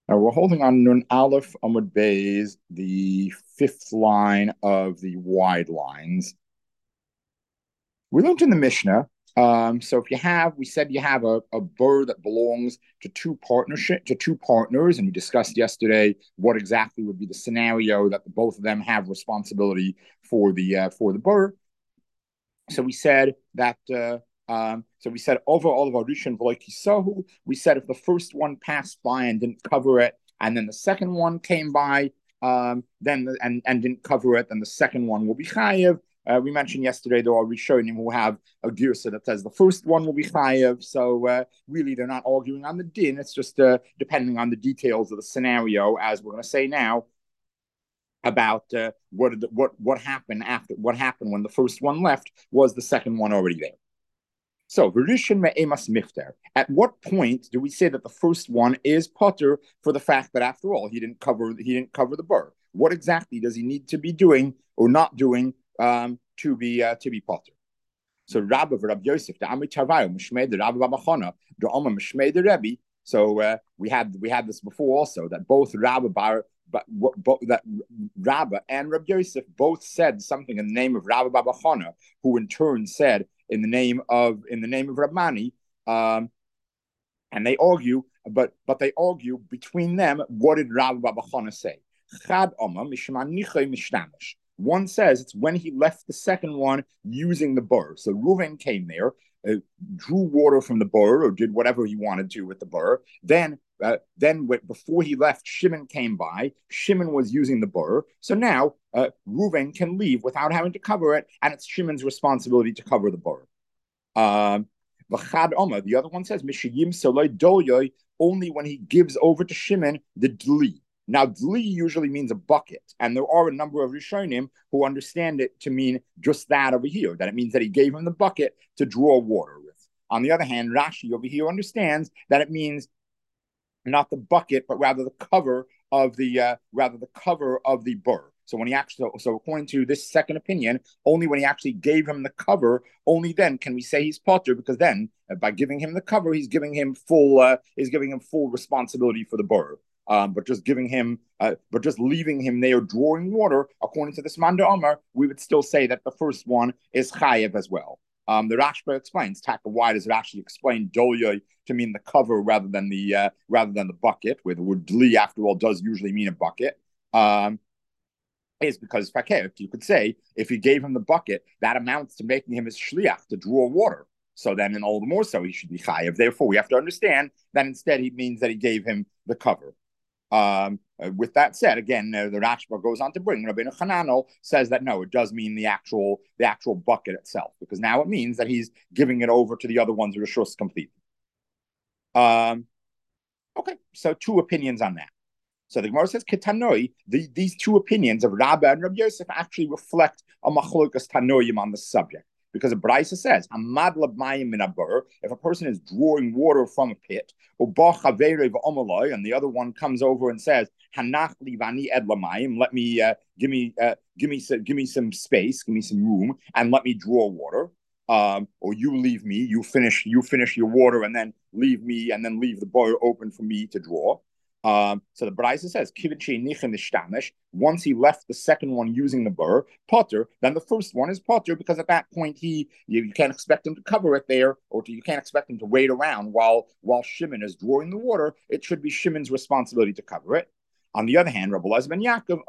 We're holding on Nun Aleph Amud Beis, the fifth line of the wide lines. We learned in the Mishnah. So if you have, we said you have a bird that belongs to two partners, and we discussed yesterday what exactly would be the scenario that both of them have responsibility for the bird. So we said that. So we said over all of our rishon v'loikisahu. We said if the first one passed by and didn't cover it, and then the second one came by, and didn't cover it, then the second one will be chayev. We mentioned yesterday there are rishonim who have a girsa that says the first one will be chayev. So really, they're not arguing on the din. It's just depending on the details of the scenario, as we're going to say now about what happened when the first one left. Was the second one already there? So Verishin me'emas mifter. At what point do we say that the first one is potter for the fact that after all he didn't cover the burr? What exactly does he need to be doing or not doing to be potter? So Rabbi Yosef, the Amri Tavayu, Mishmei the Rabbi Babachana, the Oma Mishmei the Rebbe. So we had this before also, that both that Rabbi and Rabbi Yosef both said something in the name of Rabbi Babachana, who in turn said in the name of Rabmani, and they argue, but they argue between them. What did Rabbi Babachana say? Chad Oma Mishman Nichei Mishtamish. One says it's when he left the second one using the burr. So Reuven came there, drew water from the burr, or did whatever he wanted to with the burr. Then before he left, Shimon came by. Shimon was using the burr. So now Reuven can leave without having to cover it, and it's Shimon's responsibility to cover the burr. The other one says, only when he gives over to Shimon the dli. Now, dli usually means a bucket, and there are a number of Rishonim who understand it to mean just that over here, that it means that he gave him the bucket to draw water with. On the other hand, Rashi over here understands that it means not the bucket, but rather the cover of the burr. So according to this second opinion, only when he actually gave him the cover, only then can we say he's potter, because then by giving him the cover, he's giving him full responsibility for the burr. But just leaving him there drawing water, according to this Manda Omar, we would still say that the first one is chayev as well. The Rashba explains, why does Rashi explain dolyoy to mean the cover rather than the bucket, where the word dli, after all, does usually mean a bucket? Is because fakir, you could say, if he gave him the bucket, that amounts to making him his shliach to draw water. So then, and all the more so, he should be chayev. Therefore, we have to understand that instead he means that he gave him the cover. With that said, again, the Rashba goes on to bring Rabbeinu Hananel says that no, it does mean the actual bucket itself, because now it means that he's giving it over to the other ones reshus completely. Okay, so two opinions on that. So the Gemara says Ketanoi. These two opinions of Rabba and Rabbi Yosef actually reflect a machlokas tanoim on the subject. Because the Brisa says, if a person is drawing water from a pit, and the other one comes over and says, let me give me some space, give me some room, and let me draw water. Or you leave me, you finish your water, and then leave me, and then leave the bowl open for me to draw. So the Brisa says, once he left the second one using the burr, potter, then the first one is potter, because at that point you can't expect him to cover it there, or you can't expect him to wait around while Shimon is drawing the water. It should be Shimon's responsibility to cover it. On the other hand, Rabbi Elazar ben Yaakov,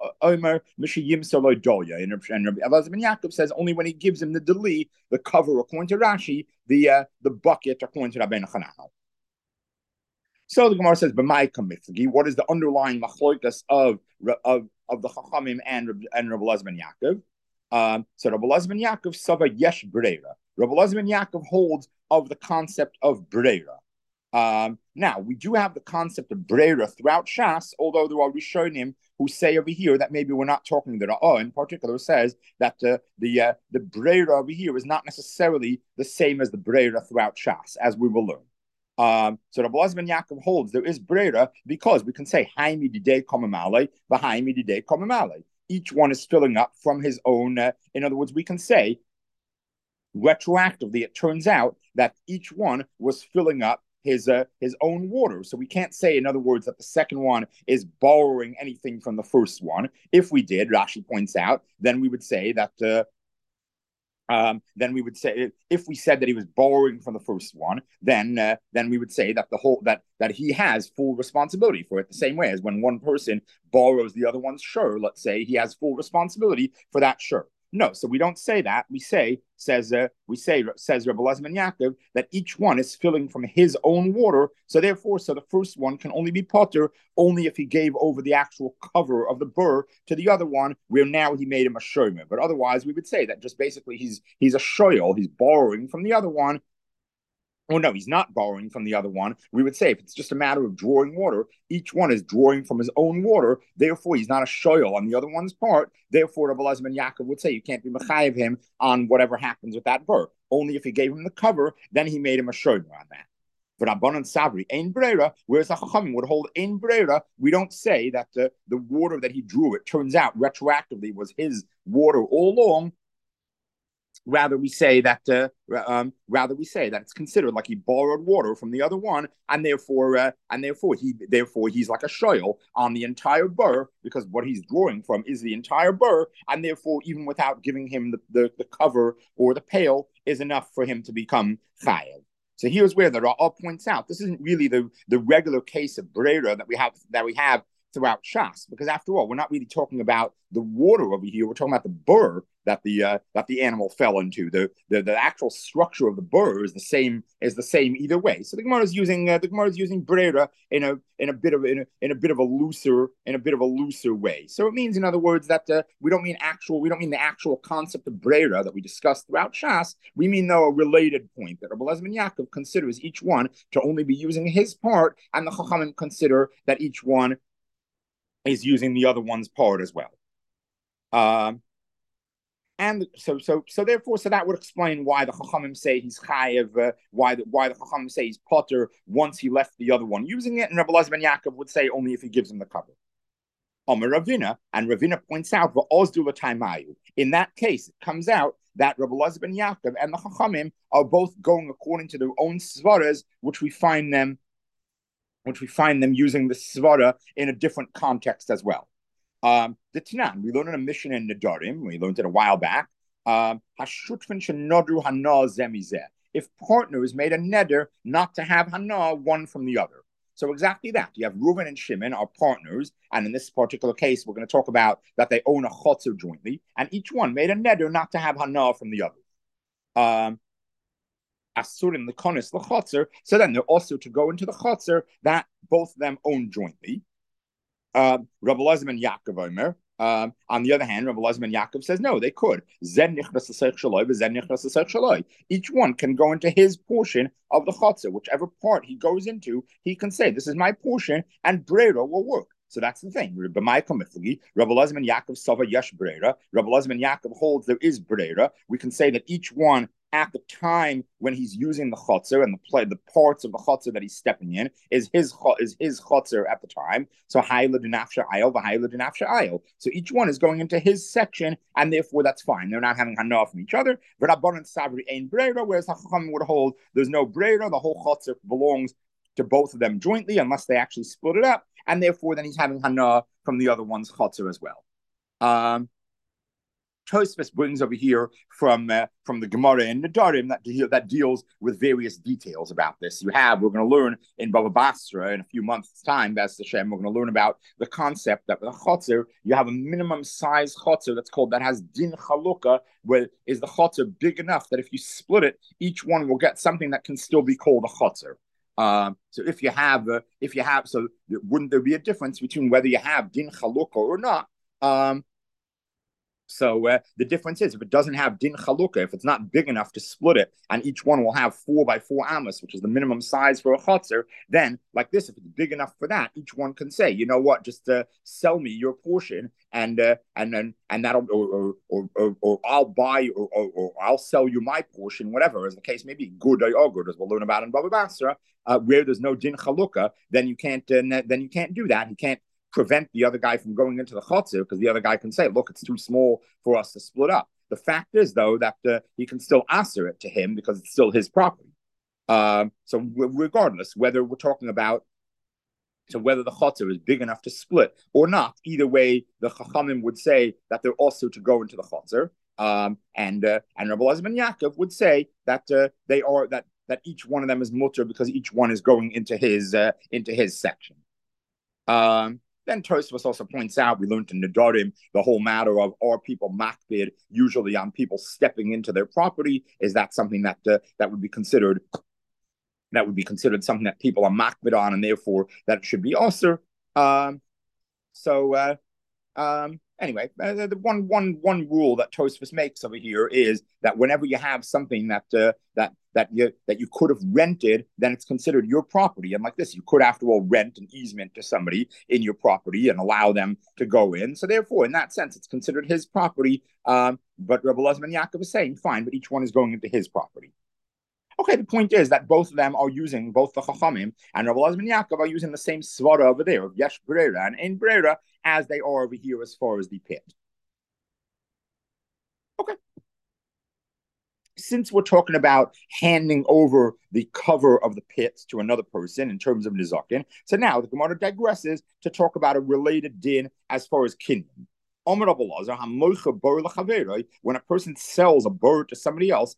and Rabbi Elazar ben Yaakov says only when he gives him the deli, the cover, according to Rashi, the bucket, according to Rabbeinu Hananel. So the Gemara says, what is the underlying machlokas of the Chachamim and Rabbi Elazar ben Yaakov? So Rabbi Elazar ben Yaakov sava yesh breira. Rabbi Elazar ben Yaakov holds of the concept of breira. Now, we do have the concept of breira throughout Shas, although there are Rishonim who say over here that maybe we're not talking, the Ra'ah in particular says that the breira over here is not necessarily the same as the breira throughout Shas, as we will learn. So Rabbi Elazar ben Yaakov holds there is breira because we can say Haimi didei komamale, v'Haimi didei komamale. Each one is filling up from his own. In other words, we can say retroactively, it turns out that each one was filling up his own water. So we can't say, in other words, that the second one is borrowing anything from the first one. If we did, Rashi points out, then we would say that then we would say, if we said that he was borrowing from the first one, then we would say that that he has full responsibility for it. The same way as when one person borrows the other one's shur, let's say he has full responsibility for that shur. No, so we don't say that. We say, says Rebbe Elazar ben Yaakov, that each one is filling from his own water. So therefore, the first one can only be potter only if he gave over the actual cover of the burr to the other one, where now he made him a shomer. But otherwise, we would say that just basically he's a shoyel, he's borrowing from the other one. Oh, no, he's not borrowing from the other one. We would say if it's just a matter of drawing water, each one is drawing from his own water. Therefore, he's not a shoyel on the other one's part. Therefore, Rebbe Elazar ben Yaakov would say you can't be mechayev him on whatever happens with that burr. Only if he gave him the cover, then he made him a shomer on that. For Rabbanan Savri, ein breira, whereas the Chachamim would hold ein breira, we don't say that the water that he drew, it turns out retroactively was his water all along. Rather, we say that it's considered like he borrowed water from the other one, and therefore he's like a shoyel on the entire burr, because what he's drawing from is the entire burr, and therefore even without giving him the cover or the pail is enough for him to become chayav. So here's where the Ra'ah points out this isn't really the regular case of breira that we have throughout Shas, because after all, we're not really talking about the water over here. We're talking about the burr that the animal fell into. The actual structure of the burr is the same either way. So the Gemara is using breira in a bit of a looser way. So it means, in other words, that we don't mean the actual concept of breira that we discussed throughout Shas. We mean, though, a related point that Rebbe Elazar ben Yaakov considers each one to only be using his part, and the Chachamim consider that each one is using the other one's part as well. And so therefore, that would explain why the Chachamim say he's chayev, why the Chachamim say he's potter once he left the other one using it, and Rebbe Elazar ben Yaakov would say only if he gives him the cover. Amar Ravina, and Ravina points out in that case, it comes out that Rebbe Elazar ben Yaakov and the Chachamim are both going according to their own svaras, which we find them using the svara in a different context as well. The Tanan, we learned in a mission in Nedarim, we learned it a while back. If partners made a neder not to have hana one from the other. So exactly that. You have Reuven and Shimon are partners, and in this particular case, we're going to talk about that they own a chotzer jointly, and each one made a neder not to have hana from the other. Asurim the konis the chotzer. So then they're also to go into the chotzer that both of them own jointly. Rebbe Elazar ben Yaakov Omer. On the other hand, Rebbe Elazar ben Yaakov says no, they could. Each one can go into his portion of the chotzer, whichever part he goes into. He can say, "This is my portion," and breira will work. So that's the thing. Rebbe Elazar ben Yaakov Sava Yesh Breira. Rebbe Elazar ben Yaakov holds there is breira. We can say that each one at the time when he's using the chotzer and the parts of the chotzer that he's stepping in is his chotzer at the time. So hayla dinafsha ayil, v'hayla dinafsha ayil. So each one is going into his section, and therefore that's fine. They're not having hana from each other. V'rabbanan sabri ein breira, whereas the Chachamim would hold there's no breira. The whole chotzer belongs to both of them jointly, unless they actually split it up, and therefore then he's having hana from the other one's chotzer as well. Tosfos brings over here from the Gemara in Nedarim that deals with various details about this. We're going to learn in Baba Basra in a few months' time, B'ez Hashem, we're going to learn about the concept that with a chotzer, you have a minimum size chotzer that has din chalukah, where is the chotzer big enough that if you split it, each one will get something that can still be called a chotzer. So wouldn't there be a difference between whether you have din chalukah or not? So the difference is if it doesn't have din chalukah, if it's not big enough to split it, and each one will have 4 by 4 amos, which is the minimum size for a chotzer, then like this, if it's big enough for that, each one can say, you know what, just sell me your portion, and that'll or I'll buy or I'll sell you my portion, whatever, as the case may be, good or good, as we'll learn about in Baba Basra, where there's no din chalukah, then you can't do that. You can't prevent the other guy from going into the chotzer, because the other guy can say, look, it's too small for us to split up. The fact is, though, that he can still answer it to him because it's still his property. So regardless, whether we're talking about whether the chotzer is big enough to split or not, either way, the chachamim would say that they're also to go into the chotzer. And Rabbi Elazar ben Yaakov would say that they are that each one of them is mutter because each one is going into his section. Then Tosfos also points out, we learned in Nedarim, the whole matter of are people makbid usually on people stepping into their property? Is that something that would be considered something that people are makbid on, and therefore that it should be also? Anyway, the one rule that Tosfos makes over here is that whenever you have something that you could have rented, then it's considered your property. And like this, you could, after all, rent an easement to somebody in your property and allow them to go in. So therefore, in that sense, it's considered his property. But Rabbi Elazar ben Yaakov is saying, fine, but each one is going into his property. Okay, the point is that both of them are using, both the Chachamim and Rabbi Elazar ben Yaakov are using the same svara over there of Yesh Breira and Ein Breira as they are over here as far as the pit. Okay. Since we're talking about handing over the cover of the pit to another person in terms of Nizakin, so now the Gemara digresses to talk about a related din as far as kinyan. When a person sells a bird to somebody else,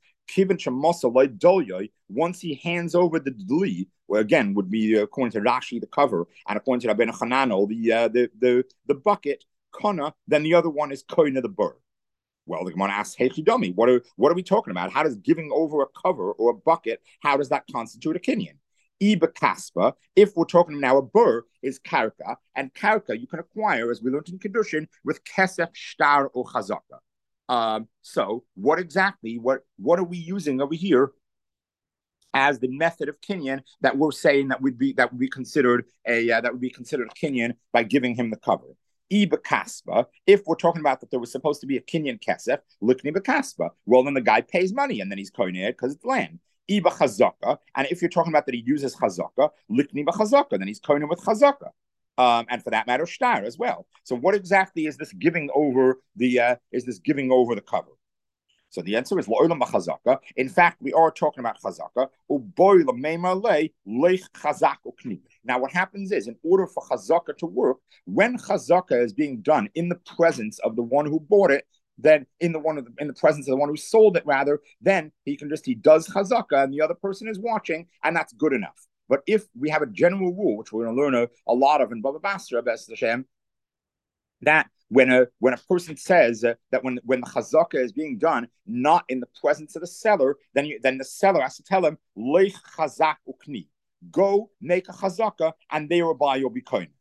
once he hands over the dli, well, again, would be according to Rashi the cover, and according to Rabbeinu Hananel the bucket, kana, then the other one is koina the bird. Well, the Gemara asks, "Hey, Chidami, what are we talking about? How does giving over a cover or a bucket, how does that constitute a kinyan?" Iba kaspa, if we're talking now, a bur is karka, and karka you can acquire, as we learned in Kedushin, with kesef, shtar, or chazaka. So what exactly, what are we using over here as the method of kinyan that we're saying that would be considered a kinyan by giving him the cover? Iba kaspa, if we're talking about that there was supposed to be a kinyan kesef, likni bekaspa, well then the guy pays money and then he's koineh because it's land. Iba chazaka, and if you're talking about that he uses chazaka, likni b'chazaka, then he's koineh with chazaka. And for that matter, shtar as well. So what exactly is this giving over the cover? So the answer is la'olam b'chazaka. In fact, we are talking about chazaka. Now, what happens is, in order for chazaka to work, when chazaka is being done in the presence of the one who bought it, then in the presence of the one who sold it, rather, then he does chazaka, and the other person is watching, and that's good enough. But if we have a general rule, which we're going to learn a lot of in Baba Basra, B'ez Hashem, that when a person says that when the chazaka is being done not in the presence of the seller, then the seller has to tell him leich chazak ukni, go make a chazaka, and thereby you'll be kohen.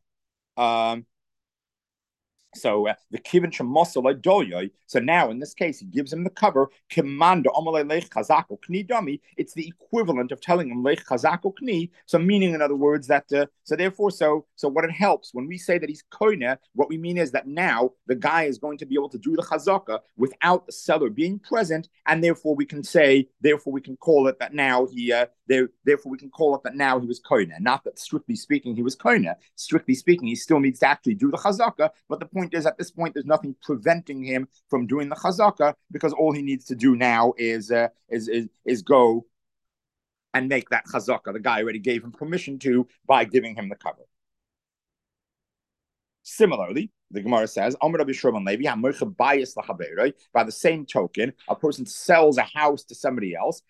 So the kivin shemosel doyoy. So now in this case, he gives him the cover. Kimanda omalei lech chazako kni dami. It's the equivalent of telling him lech chazako kni. So meaning, in other words, that so what it helps when we say that he's koine, what we mean is that now the guy is going to be able to do the chazaka without the seller being present, and therefore we can call it that now he was koine. Not that strictly speaking he was koine. Strictly speaking, he still needs to actually do the chazaka, but the point is, at this point, there's nothing preventing him from doing the chazaka, because all he needs to do now is go and make that chazaka. The guy already gave him permission to by giving him the cover. Similarly, the Gemara says, by the same token, a person sells a house to somebody else.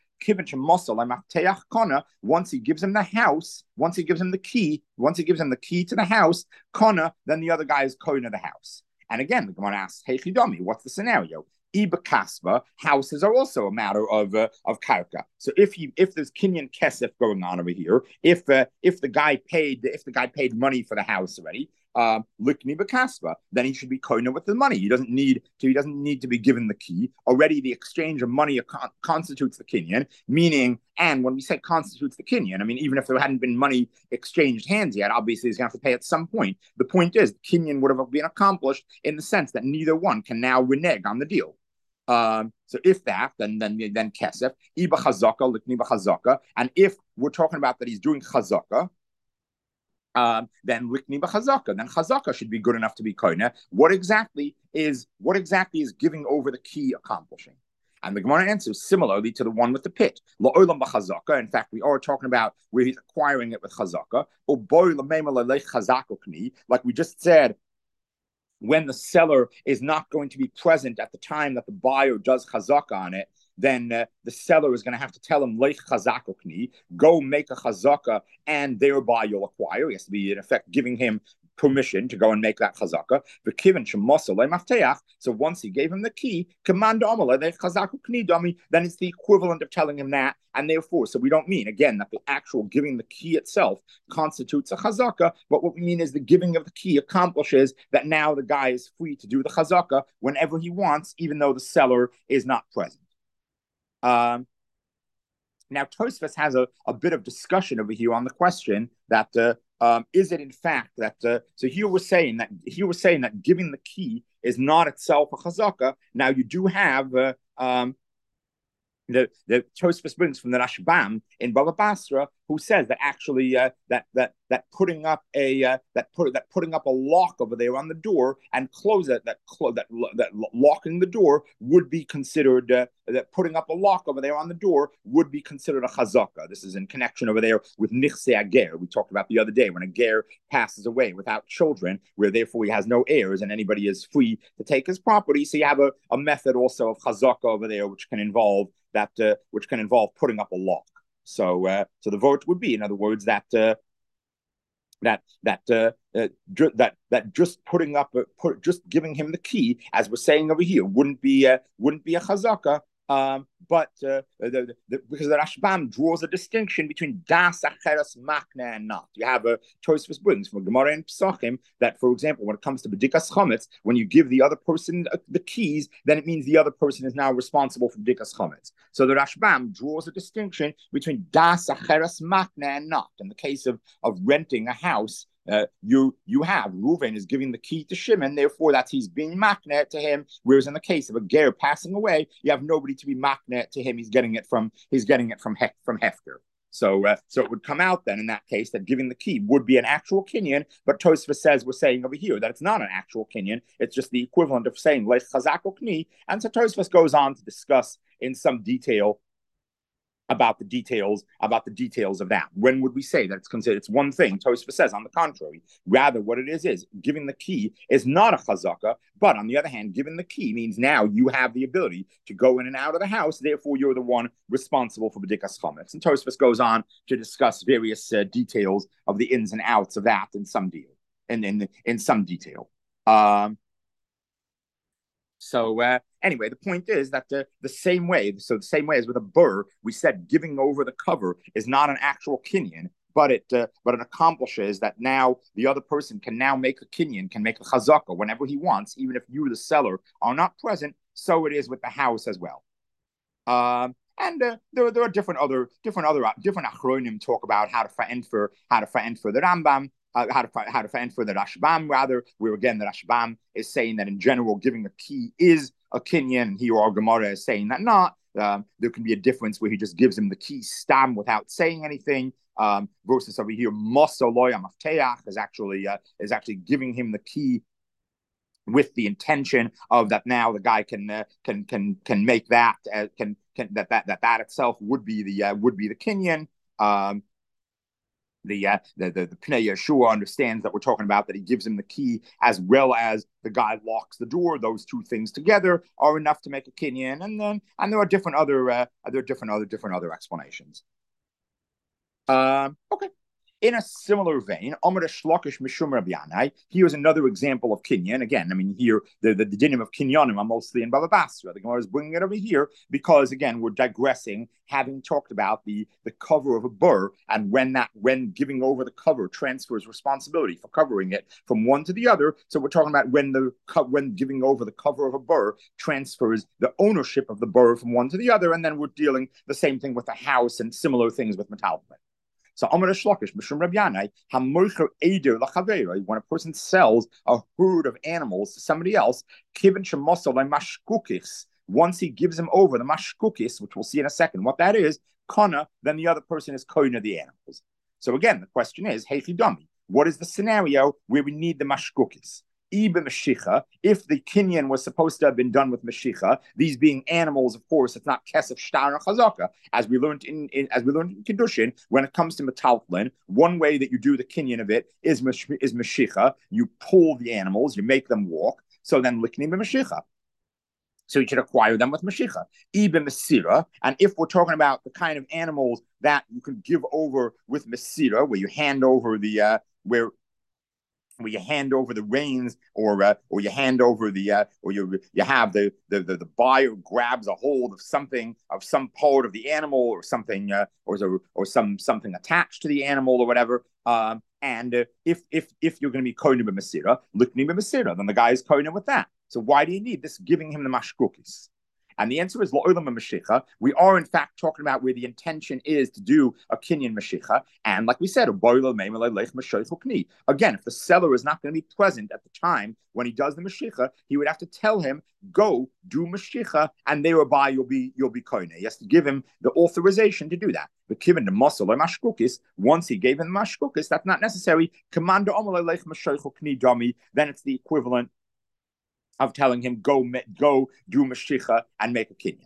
Once he gives him the house, once he gives him the key to the house, Kona, then the other guy is Kona the house. And again, the Gemara asks, Hey Chidami, what's the scenario? Iba kasba, houses are also a matter of karka. So if there's kinyan kesef going on over here, if the guy paid money for the house already, likni bekasba, then he should be koina with the money. He doesn't need to be given the key. Already the exchange of money constitutes the kinyan, meaning, and when we say constitutes the kinyan, I mean, even if there hadn't been money exchanged hands yet, obviously he's going to have to pay at some point. The point is, the kinyan would have been accomplished in the sense that neither one can now renege on the deal. So if that, then kesef, iba chazaka, likni b'chazaka, and if we're talking about that he's doing chazaka, then likni b'chazaka, then chazaka should be good enough to be koine. What exactly is giving over the key accomplishing? And the Gemara answers similarly to the one with the pit. La'olam b'chazaka. In fact, we are talking about where he's acquiring it with chazaka. Like we just said, when the seller is not going to be present at the time that the buyer does chazaka on it, then the seller is going to have to tell him, Leich chazakokni, go make a chazaka, and thereby you'll acquire. He has to be, in effect, giving him permission to go and make that chazaka. So once he gave him the key, then it's the equivalent of telling him that, and therefore, so we don't mean, again, that the actual giving the key itself constitutes a chazaka, but what we mean is the giving of the key accomplishes that now the guy is free to do the chazaka whenever he wants, even though the seller is not present. Now, Tosfos has a bit of discussion over here on the question that is it in fact that so here we're saying that giving the key is not itself a chazaka. Now you do have the Tosfos brings from the Rashbam in Baba Basra, who says that actually that putting up a putting up a lock over there on the door and close it that locking the door would be considered that putting up a lock over there on the door would be considered a chazaka. This is in connection over there with nichse ager. We talked about the other day when a ger passes away without children, where therefore he has no heirs and anybody is free to take his property. So you have a method also of chazaka over there, which can involve putting up a lock. So the vote would be, in other words, that just putting up just giving him the key, as we're saying over here, wouldn't be a chazaka. But because the Rashbam draws a distinction between das acheres makna and not. You have a Tosfos brings from Gemara and Pesachim that, for example, when it comes to bedikas chametz, when you give the other person the keys, then it means the other person is now responsible for bedikas chametz. So the Rashbam draws a distinction between das acheres makna and not. In the case of renting a house, you have Reuven is giving the key to Shimon, therefore that's he's being maknet to him. Whereas in the case of a ger passing away, you have nobody to be maknet to him. He's getting it from Hefker. So it would come out then in that case that giving the key would be an actual kinyan, but Tosfos says we're saying over here that it's not an actual kinyan. It's just the equivalent of saying leich chazako kni. And so Tosfos goes on to discuss in some detail about the details of that. When would we say that it's considered? It's one thing. Tosfos says, on the contrary, rather what it is giving the key is not a chazaka, but on the other hand, giving the key means now you have the ability to go in and out of the house. Therefore, you're the one responsible for bedikas chametz. And Tosfos goes on to discuss various details of the ins and outs of that in some detail. Anyway, the point is that the same way as with a burr, we said giving over the cover is not an actual kinyan, but it accomplishes that now the other person can now make a kinyan, can make a chazaka whenever he wants, even if you, the seller, are not present. So it is with the house as well. And there are different achronim talk about how to fa'en for the Rambam. How to fa'en for the Rashbam, rather, where again the Rashbam is saying that in general giving a key is a kinyan, and here our Gemara is saying that not. There can be a difference where he just gives him the key stam without saying anything. Versus over here, Mosoloy Amafteach is actually giving him the key with the intention of that now the guy can make that that itself would be the kinyan. The Pnei Yeshua understands that we're talking about that he gives him the key as well as the guy locks the door. Those two things together are enough to make a kinyan, and there are different other explanations. Okay. In a similar vein, Amar Shlokish Mishum Rabbi Yanai, here's another example of kinyan. Again, I mean, here the dinim of kinyanim are mostly in Baba Basra. The Gemara is bringing it over here because, again, we're digressing, having talked about the cover of a burr, and when giving over the cover transfers responsibility for covering it from one to the other. So we're talking about when giving over the cover of a burr transfers the ownership of the burr from one to the other, and then we're dealing the same thing with a house and similar things with metallic. So Amar Shlokish, Mishum Rabbi Yanai, Hamoicher Eder Lachavera, when a person sells a herd of animals to somebody else, Kivin Shemosel Mashkukis, once he gives him over the Mashkukis, which we'll see in a second, what that is, Kana, then the other person is Koina the animals. So again, the question is, hey Fidami, what is the scenario where we need the Mashkukis? If the kinyan was supposed to have been done with Mashicha, these being animals, of course, it's not kesef shtar and chazaka, as we learned in Kiddushin. When it comes to metaltlin, one way that you do the kinyan of it is Mashicha. You pull the animals, you make them walk. So then liknim b'Mashicha. So you should acquire them with Mashicha. Ibn Mesira, and if we're talking about the kind of animals that you can give over with Mesira, where you hand over the where you hand over the reins, or you hand over the or you have the buyer grabs a hold of something, of some part of the animal, or something or something attached to the animal or whatever. And if you're going to be kohen b'Masira, likni b'Masira, then the guy is kohen with that. So why do you need this giving him the mashkukis? And the answer is lo'olam mashicha. We are in fact talking about where the intention is to do a kinyan mashicha, and like we said, again, if the seller is not going to be present at the time when he does the mashicha, he would have to tell him, go do mashicha, and thereby you'll be koine. He has to give him the authorization to do that. But given the muscle or mashkukis, once he gave him the mashkukis, that's not necessary. Commander then it's the equivalent of telling him, go do Mashicha and make a kinyan.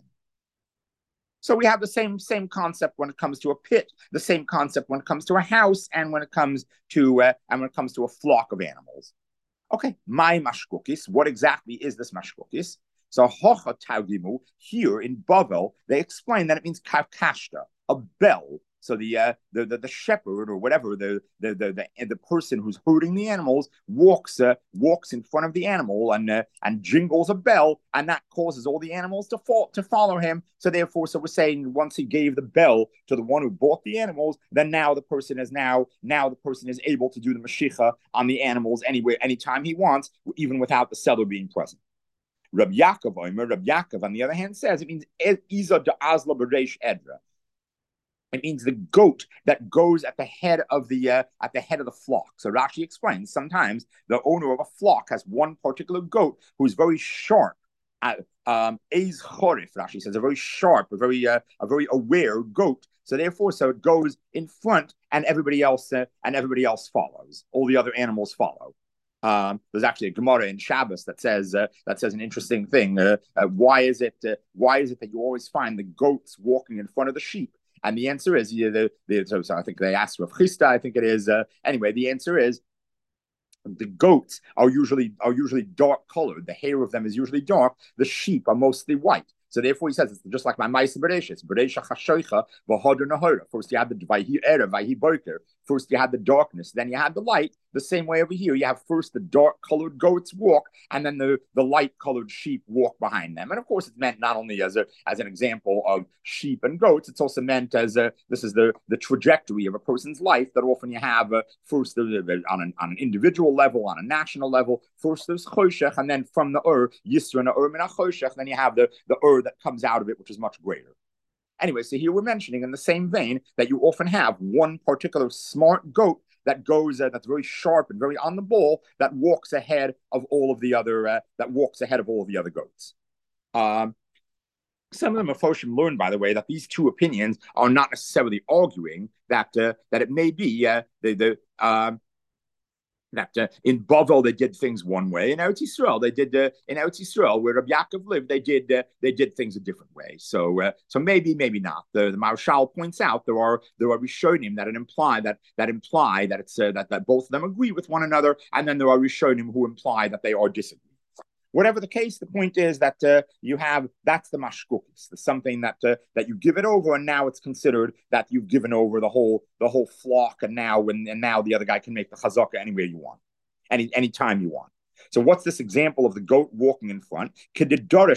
So we have the same concept when it comes to a pit, the same concept when it comes to a house, and when it comes to a flock of animals. Okay, my mashkukis. What exactly is this mashkukis? So hocha taugimu, here in Bavel, they explain that it means kavkashta, a bell. So the shepherd, or whatever, the person who's herding the animals walks in front of the animal and jingles a bell, and that causes all the animals to follow him. So therefore, we're saying once he gave the bell to the one who bought the animals, then now the person is able to do the mashicha on the animals anywhere, anytime he wants, even without the seller being present. Rabbi Yaakov, on the other hand, says it means Iza de Azla B'Reish Edra. It means the goat that goes at the head of the flock. So Rashi explains sometimes the owner of a flock has one particular goat who's very sharp. Eiz chorif, Rashi says, a very sharp, a very aware goat. So therefore, it goes in front, and everybody else follows. All the other animals follow. There's actually a Gemara in Shabbos that says an interesting thing. Why is it that you always find the goats walking in front of the sheep? And the answer is, so I think they asked Rav Chisda, I think it is. Anyway, the answer is, the goats are usually dark colored. The hair of them is usually dark. The sheep are mostly white. So therefore, he says it's just like my Ma'aser Bereshis. Beresha chashoicha v'hoder nahora. First you had the vayhi erev, vayhi boker. First you had the darkness, then you had the light. The same way over here, you have first the dark-colored goats walk, and then the light-colored sheep walk behind them. And of course, it's meant not only as an example of sheep and goats, it's also meant as this is the trajectory of a person's life. That often you have first on an individual level, on a national level. First there's choshech, and then from the yisra and the min choshech, then you have the that comes out of it, which is much greater. Anyway, so here we're mentioning in the same vein that you often have one particular smart goat that goes that's very sharp and very on the ball, that walks ahead of all of the other goats. Some of the Mefoshim learned, by the way, that these two opinions are not necessarily arguing that it may be that in Bavel they did things one way. In Eretz Yisrael they did in Eretz Yisrael, where Rabbi Yaakov lived, they did things a different way. So maybe not. The Maharshal points out there are Rishonim that imply that it's that both of them agree with one another, and then there are Rishonim who imply that they are disagreeing. Whatever the case, the point is that that's the mashkukis, something that you give it over, and now it's considered that you've given over the whole flock, and now the other guy can make the chazaka anywhere you want, any time you want. So what's this example of the goat walking in front? As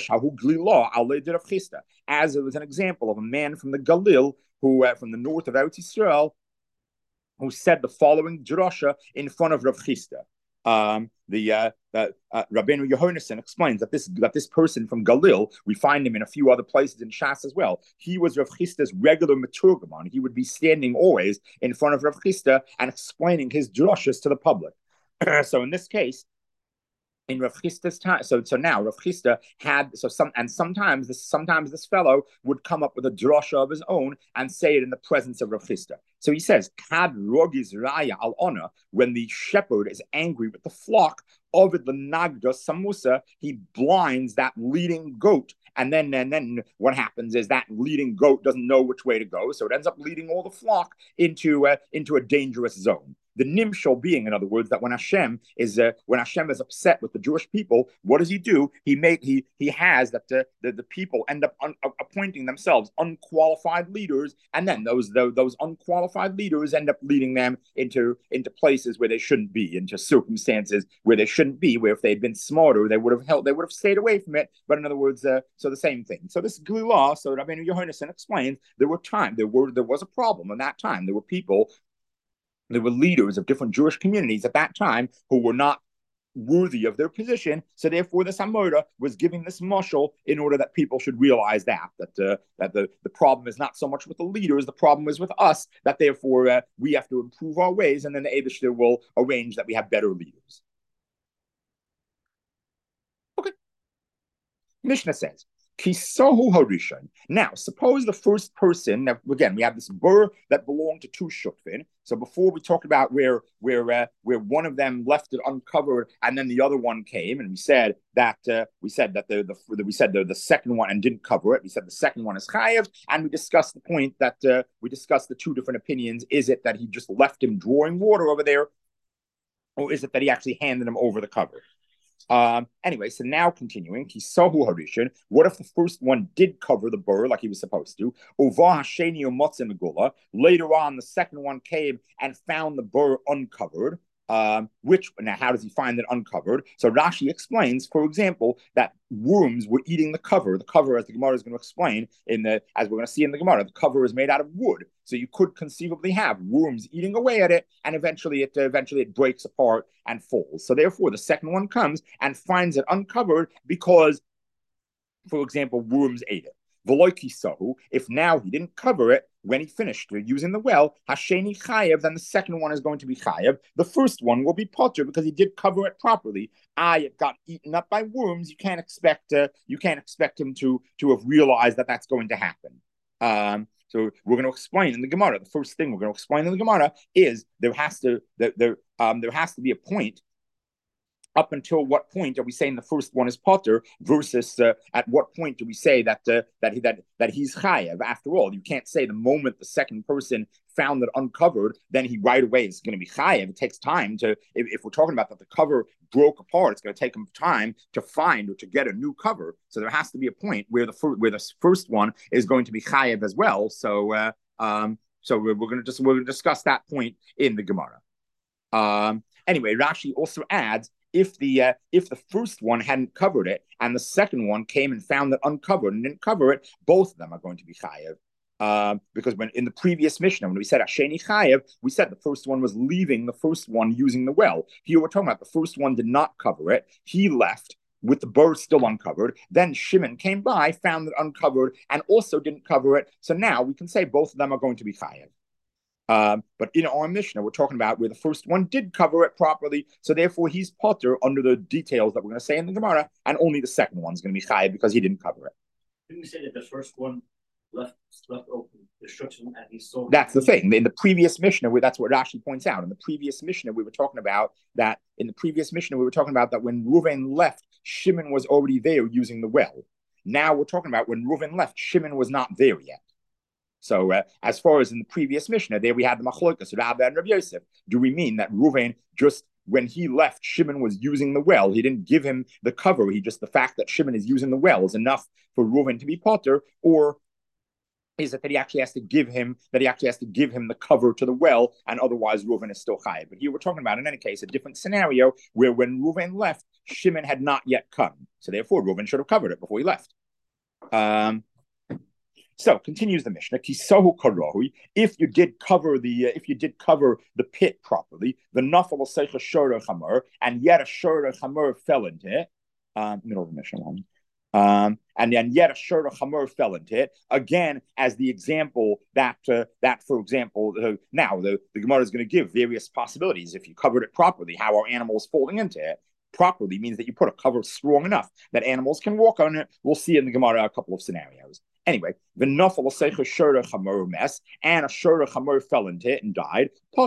it was an example of a man from the Galil who from the north of Eretz Yisrael who said the following drasha in front of Rav Chisda. Rabbeinu Yehonason explains that this person from Galil, we find him in a few other places in Shas as well. He was Rav Chisda's regular maturgamon. He would be standing always in front of Rav Chisda and explaining his drashas to the public. So in this case, in Rav Chisda's time, so now Rav Chisda had sometimes this fellow would come up with a drasha of his own and say it in the presence of Rav Chisda. So he says, "Kad rogiz raya al ona," when the shepherd is angry with the flock, Ovid Nagda Samusa, he blinds that leading goat. And then what happens is that leading goat doesn't know which way to go, so it ends up leading all the flock into a dangerous zone. The nimshal being, in other words, that when Hashem is upset with the Jewish people, what does he do? He has that the people end up appointing themselves unqualified leaders, and then those unqualified leaders end up leading them into places where they shouldn't be, into circumstances where they shouldn't be. Where if they'd been smarter, they would have stayed away from it. But in other words, so the same thing. So this Gillah, so Rabbeinu Yohanan explains there was a problem in that time. There were leaders of different Jewish communities at that time who were not worthy of their position. So therefore, the Samora was giving this mashal in order that people should realize that the problem is not so much with the leaders, the problem is with us. That therefore we have to improve our ways, and then the Eibishter will arrange that we have better leaders. Okay. Mishnah says, Kisohu Harishon. Now, suppose the first person, now, again, we have this burr that belonged to two Shutfin. So before we talked about where one of them left it uncovered and then the other one came, and we said that the second one and didn't cover it. We said the second one is chayev, and we discussed the point that we discussed the two different opinions. Is it that he just left him drawing water over there, or is it that he actually handed him over the cover? Anyway, so now continuing, Kisohu Harishon. What if the first one did cover the burr like he was supposed to? Later on, the second one came and found the burr uncovered. Which now, how does he find it uncovered? So Rashi explains, for example, that worms were eating the cover. The cover, as the Gemara is going to explain, as we're going to see in the Gemara, the cover is made out of wood. So you could conceivably have worms eating away at it, and eventually it breaks apart and falls. So therefore, the second one comes and finds it uncovered because, for example, worms ate it. If now he didn't cover it when he finished using the well, Hasheni Chayev, then the second one is going to be Chayev. The first one will be Potter because he did cover it properly. It got eaten up by worms. You can't expect him to have realized that that's going to happen. So we're going to explain in the Gemara. The first thing we're going to explain in the Gemara is there has to be a point. Up until what point are we saying the first one is Potter versus at what point do we say that he's chayev? After all, you can't say the moment the second person found it uncovered, then he right away is going to be chayev. It takes time to, if we're talking about that the cover broke apart, it's going to take him time to find or to get a new cover. So there has to be a point where the first one is going to be chayev as well. So we're going to discuss that point in the Gemara. Anyway, Rashi also adds, if the first one hadn't covered it and the second one came and found it uncovered and didn't cover it, both of them are going to be chayev. Because when in the previous Mishnah, when we said Asheni chayev, we said the first one was leaving the first one using the well. Here we're talking about the first one did not cover it. He left with the burr still uncovered. Then Shimon came by, found it uncovered, and also didn't cover it. So now we can say both of them are going to be chayev. But in our Mishnah, we're talking about where the first one did cover it properly, so therefore he's potter under the details that we're going to say in the Gemara, and only the second one's going to be chayev because he didn't cover it. Didn't we say that the first one left open the instruction and he saw? That's the thing. In the previous Mishnah, that's what Rashi points out. In the previous Mishnah, we were talking about that. In the previous Mishnah, we were talking about that when Reuven left, Shimon was already there using the well. Now we're talking about when Reuven left, Shimon was not there yet. So as far as in the previous Mishnah, there we had the Machlokas, Rabbi and Rabbi Yosef. Do we mean that Reuven just when he left, Shimon was using the well? He didn't give him the cover. The fact that Shimon is using the well is enough for Reuven to be potter, or is it that he actually has to give him the cover to the well, and otherwise Reuven is still chayev? But here we're talking about, in any case, a different scenario where when Reuven left, Shimon had not yet come. So therefore, Reuven should have covered it before he left. So continues the Mishnah. Kisohu karahui. If you did cover the pit properly, the nafal seicha shora chamor, and yet a shora chamor fell into it. Middle of the Mishnah one. And then yet a shora chamor fell into it. Again, as the example that for example, now the Gemara is going to give various possibilities. If you covered it properly, how are animals falling into it? Properly means that you put a cover strong enough that animals can walk on it. We'll see in the Gemara a couple of scenarios. Anyway, the nafal seicha shora chamor mess, and a shora chamor fell into it and died. Potter.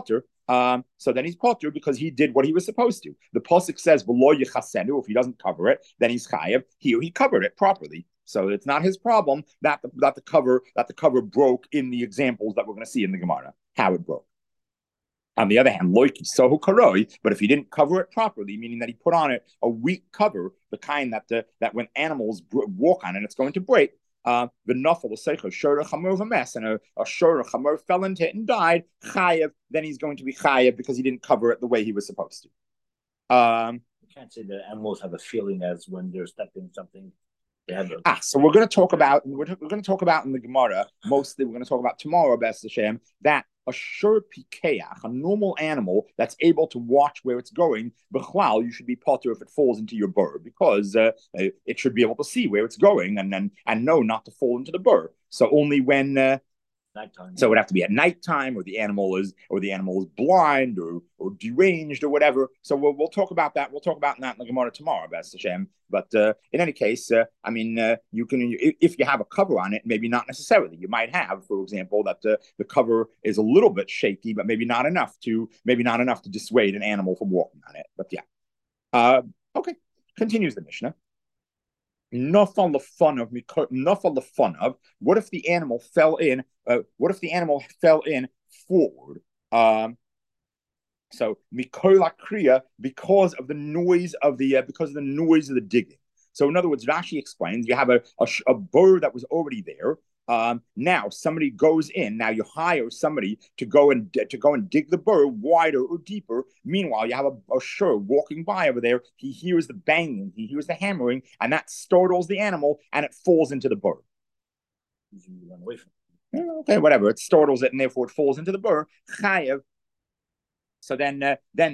So then he's potter because he did what he was supposed to. The pasuk says, "V'lo yichasenu." If he doesn't cover it, then he's chayav. He covered it properly, so it's not his problem that the cover broke in the examples that we're going to see in the Gemara. How it broke. On the other hand, loiki sohu karoi, but if he didn't cover it properly, meaning that he put on it a weak cover, the kind that when animals walk on it, it's going to break. The nuffle, the shura chamor of a mess, and a shura chamor fell into it and died. Chayev, then he's going to be chayev because he didn't cover it the way he was supposed to. You can't say that animals have a feeling as when they're stepping something. So we're going to talk about in the Gemara. Mostly, we're going to talk about tomorrow, B'ez Hashem, that a shur pikeach, a normal animal that's able to watch where it's going, b'chlal, you should be potter if it falls into your burr because it should be able to see where it's going and know not to fall into the burr. So only when nighttime. So it would have to be at nighttime, or the animal is blind or deranged or whatever. So we'll talk about that. We'll talk about that in the Gemara tomorrow, B'ez Hashem. But in any case, you can, if you have a cover on it, maybe not necessarily. You might have, for example, that the cover is a little bit shaky, but maybe not enough to dissuade an animal from walking on it. But yeah, okay. Continues the Mishnah. Nafal the fun of. What if the animal fell in? Forward? So mikola kriya because of the noise of the digging. So in other words, Rashi explains you have a burr that was already there. Now somebody goes in. Now you hire somebody to go and dig the burr wider or deeper. Meanwhile, you have a shur walking by over there. He hears the banging, he hears the hammering, and that startles the animal, and it falls into the burr. You run away from it. Okay, whatever. It startles it, and therefore it falls into the burr. Chayev. So then the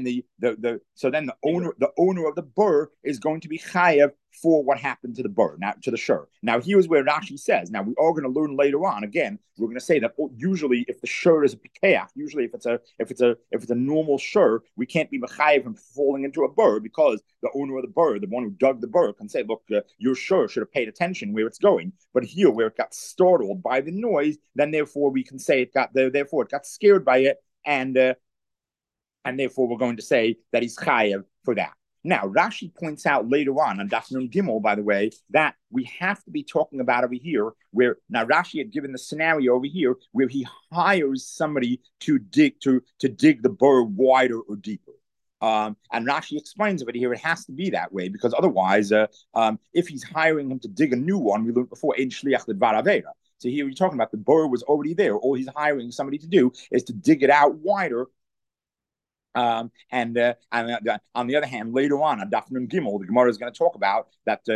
owner of the burr is going to be chayev for what happened to the burr, now to the shur. Now here's where Rashi says. Now we are going to learn later on. Again, we're going to say that usually if the shur is a pikeach, usually if it's a normal shur, we can't be mechayev from falling into a burr because the owner of the burr, the one who dug the burr, can say, look, your shur should have paid attention where it's going. But here, where it got startled by the noise, then therefore we can say it got scared by it, and therefore we're going to say that he's chayev for that. Now, Rashi points out later on Daf Nun Gimel, by the way, that we have to be talking about over here, where now Rashi had given the scenario over here where he hires somebody to dig the burr wider or deeper. And Rashi explains over here, it has to be that way, because otherwise, if he's hiring him to dig a new one, we learned before, Ein Shliach L'Dvar Avera. So here we're talking about the burr was already there. All he's hiring somebody to do is to dig it out wider. And on the other hand, later on Daf Nun Gimel, the Gemara is going to talk about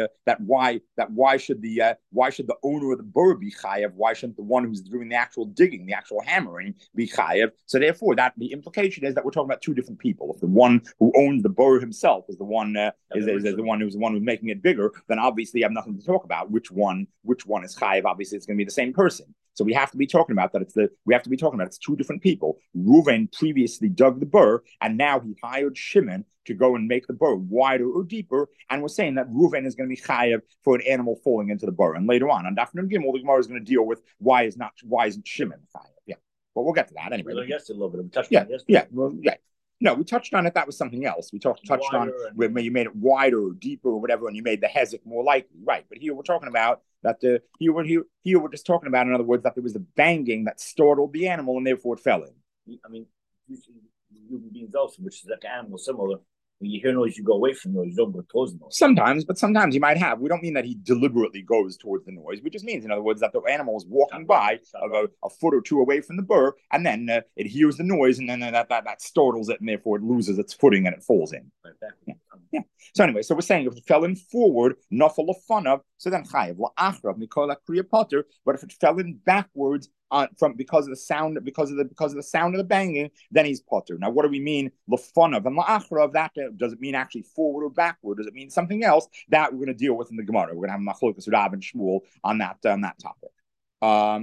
why should the owner of the burr be chayev? Why shouldn't the one who's doing the actual digging, the actual hammering, be chayev? So therefore, that the implication is that we're talking about two different people. If the one who owns the burr himself is the one is the one who's making it bigger, then obviously you have nothing to talk about. Which one is chayev? Obviously, it's going to be the same person. So we have to be talking about that. It's two different people. Reuven previously dug the burr, and now he hired Shimon to go and make the burr wider or deeper. And we're saying that Reuven is going to be chayev for an animal falling into the burr. And later on Daf Nun Gimel, the Gemara is going to deal with why isn't Shimon chayev? Yeah, but we'll get to that anyway. We learned yesterday a little bit. We touched on it yesterday. Yeah. Well, yeah. No, we touched on it. That was something else. We touched on where you made it wider or deeper or whatever, and you made the hezek more likely, right? But here we're talking about that. Here we're just talking about, in other words, that there was the banging that startled the animal, and therefore it fell in. I mean, human beings also, which is like an animal similar. When you hear noise, you go away from noise. You don't go towards the noise. Sometimes you might have. We don't mean that he deliberately goes towards the noise. We just means, in other words, that the animal is walking by a foot or two away from the burr, and then it hears the noise, and then that startles it, and therefore it loses its footing and it falls in. Right. Yeah. So anyway, so we're saying if it fell in forward, nafal lefanav, so then chayev la'achrav mikola kriya potter. But if it fell in backwards because of the sound of the banging, then he's potter. Now, what do we mean lefanav and la'achrav? That does it mean actually forward or backward? Does it mean something else? That we're going to deal with in the Gemara. We're going to have machlokas Rav and Shmuel on that topic.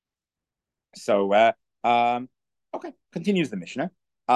Okay, continues the Mishnah.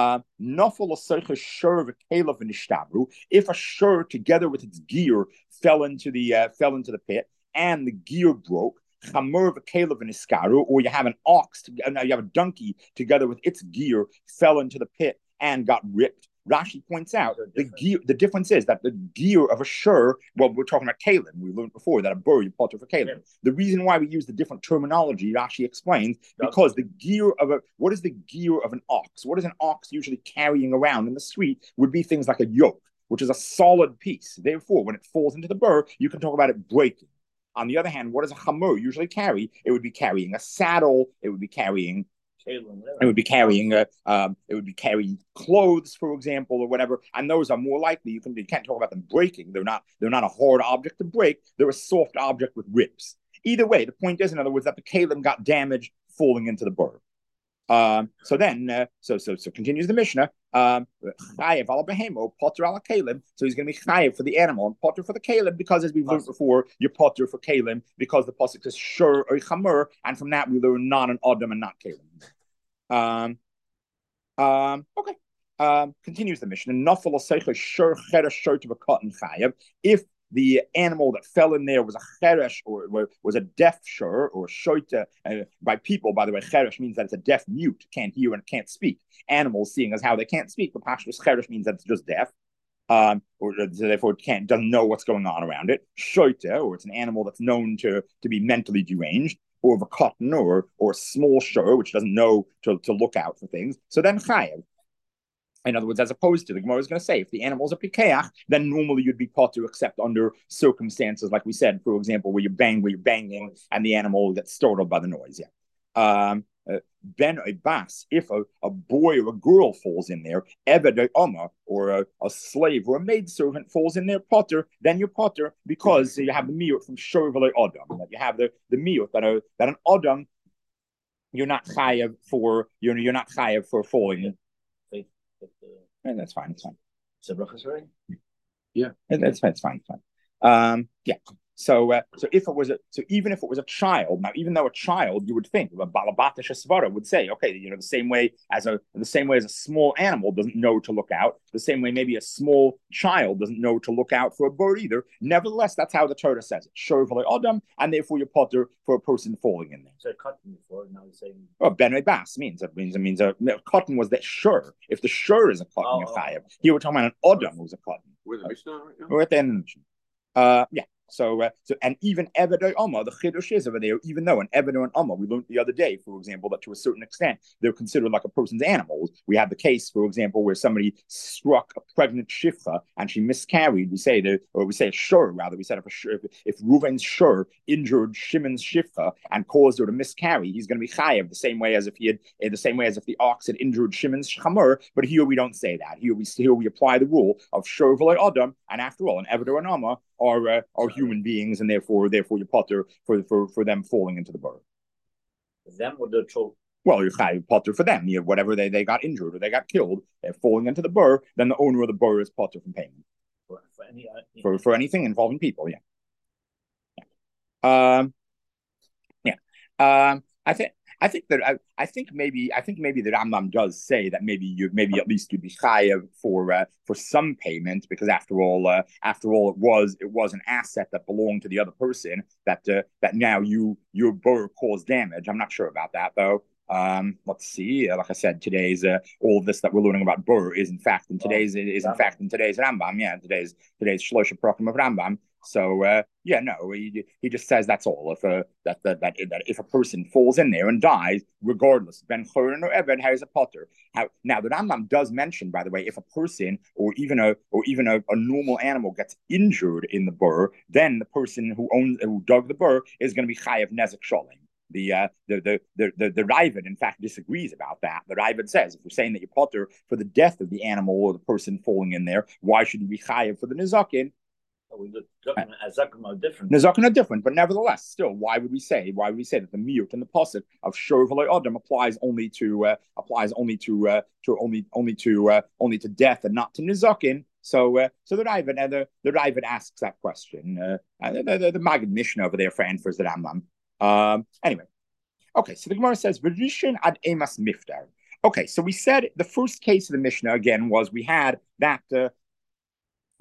If a shur together with its gear fell into the pit and the gear broke, chamur v'kelev v'niskaru, or you have an ox, you have a donkey together with its gear fell into the pit and got ripped. Rashi points out the difference is that the gear of a shur, well, we're talking about kalim. We learned before that a burr, you potter for kalim. Yeah. The reason why we use the different terminology, Rashi explains, because the gear of what is the gear of an ox? What is an ox usually carrying around in the street would be things like a yoke, which is a solid piece. Therefore, when it falls into the burr, you can talk about it breaking. On the other hand, what does a chamur usually carry? It would be carrying a saddle. It would be carrying clothes, for example, or whatever, and those are more likely. You can't talk about them breaking. They're not a hard object to break. They're a soft object with ribs. Either way, the point is, in other words, that the kalim got damaged falling into the burr. So continues the Mishnah. Chayev ala behemo, potter ala kalim. So he's going to be chayev for the animal and potter for the kalim, because as we've learned before, you're potter for kalim because the pasuk says shur or chamur, and from that we learn not an adam and not kalim. Okay. Continues the Mishnah. Nafal aseicha shur cheresh shur to a cotton chayev. If the animal that fell in there was a cheresh, or was a deaf shur or shoita by people. By the way, cheresh means that it's a deaf mute, can't hear and can't speak. Animals, seeing as how they can't speak, but pashtus cheresh means that it's just deaf, or therefore it doesn't know what's going on around it. Shoita, or it's an animal that's known to be mentally deranged, or of a cotton or a small shur, which doesn't know to look out for things. So then chayev. In other words, as opposed to, the Gemara is going to say, if the animal's a pikeach, then normally you'd be potter, except under circumstances, like we said, for example, where you're banging, and the animal gets startled by the noise. Yeah. Ben a bas, if a boy or a girl falls in there, eved a or a slave or a maidservant falls in there, potter, then you're potter, because you have the miyut from shorvele adam, that you have the miyut that an adam, you're not chayav for falling. And that's fine. It's fine. Yeah, it's fine. It's fine. Yeah. So even if it was a child, now even though a child, you would think a balabata shesvara would say, okay, the same way as a small animal doesn't know to look out, the same way maybe a small child doesn't know to look out for a bird either. Nevertheless, that's how the Torah says it. Shur v'le adam, and therefore you're potter for a person falling in there. So cotton before, now you're saying. Oh, ben bas means cotton was that shur. If the shur is a cotton, you're chayav. Here we're talking about an adam who's a cotton. We're at the end of the Mishnah. Yeah. So and even Eved Amma, the Chiddush is over there, even though an Eved or an Amma, we learned the other day, for example, that to a certain extent, they're considered like a person's animals. We have the case, for example, where somebody struck a pregnant shifcha and she miscarried. We say a shur, rather. We said if Reuven's shur injured Shimon's shifcha and caused her to miscarry, he's going to be chayav the same way as if the ox had injured Shimon's chamur. But here we don't say that. Here we apply the rule of shur v'lo adam, and after all, an Eved or an Amma are human beings, and therefore you potter for them falling into the burr. Them or the troll? Well, you're chayav potter for them. Whatever they got injured or they got killed, they're falling into the burr. Then the owner of the burr is potter from payment for anything involving people. Yeah. I think maybe the Rambam does say that maybe at least you'd be chayav for some payment, because after all it was an asset that belonged to the other person that now your burr caused damage. I'm not sure about that though. Let's see. Like I said, today's all of this that we're learning about burr is in fact in today's Rambam. Yeah, today's Shlosha Prakim of Rambam. So he just says that's all. If a person falls in there and dies, regardless, ben chorin or even has a potter. Now the Rambam does mention, by the way, if a person or even a normal animal gets injured in the burr, then the person who dug the burr is going to be chayav nezek shalem. The Ravid, in fact, disagrees about that. The Ravid says, if we're saying that you're potter for the death of the animal or the person falling in there, why should you be chayav for the nizakin? Nizakin are different, but nevertheless, still, why would we say that the miyut and the pasuk of shur v'lo adam applies only to death and not to nizakin? So the Ravid asks that question. The Maggid Mishnah over there for answers the Rambam. Anyway, okay. So the Gemara says v'rishin ad emas miftar. Okay, so we said the first case of the Mishnah again was we had that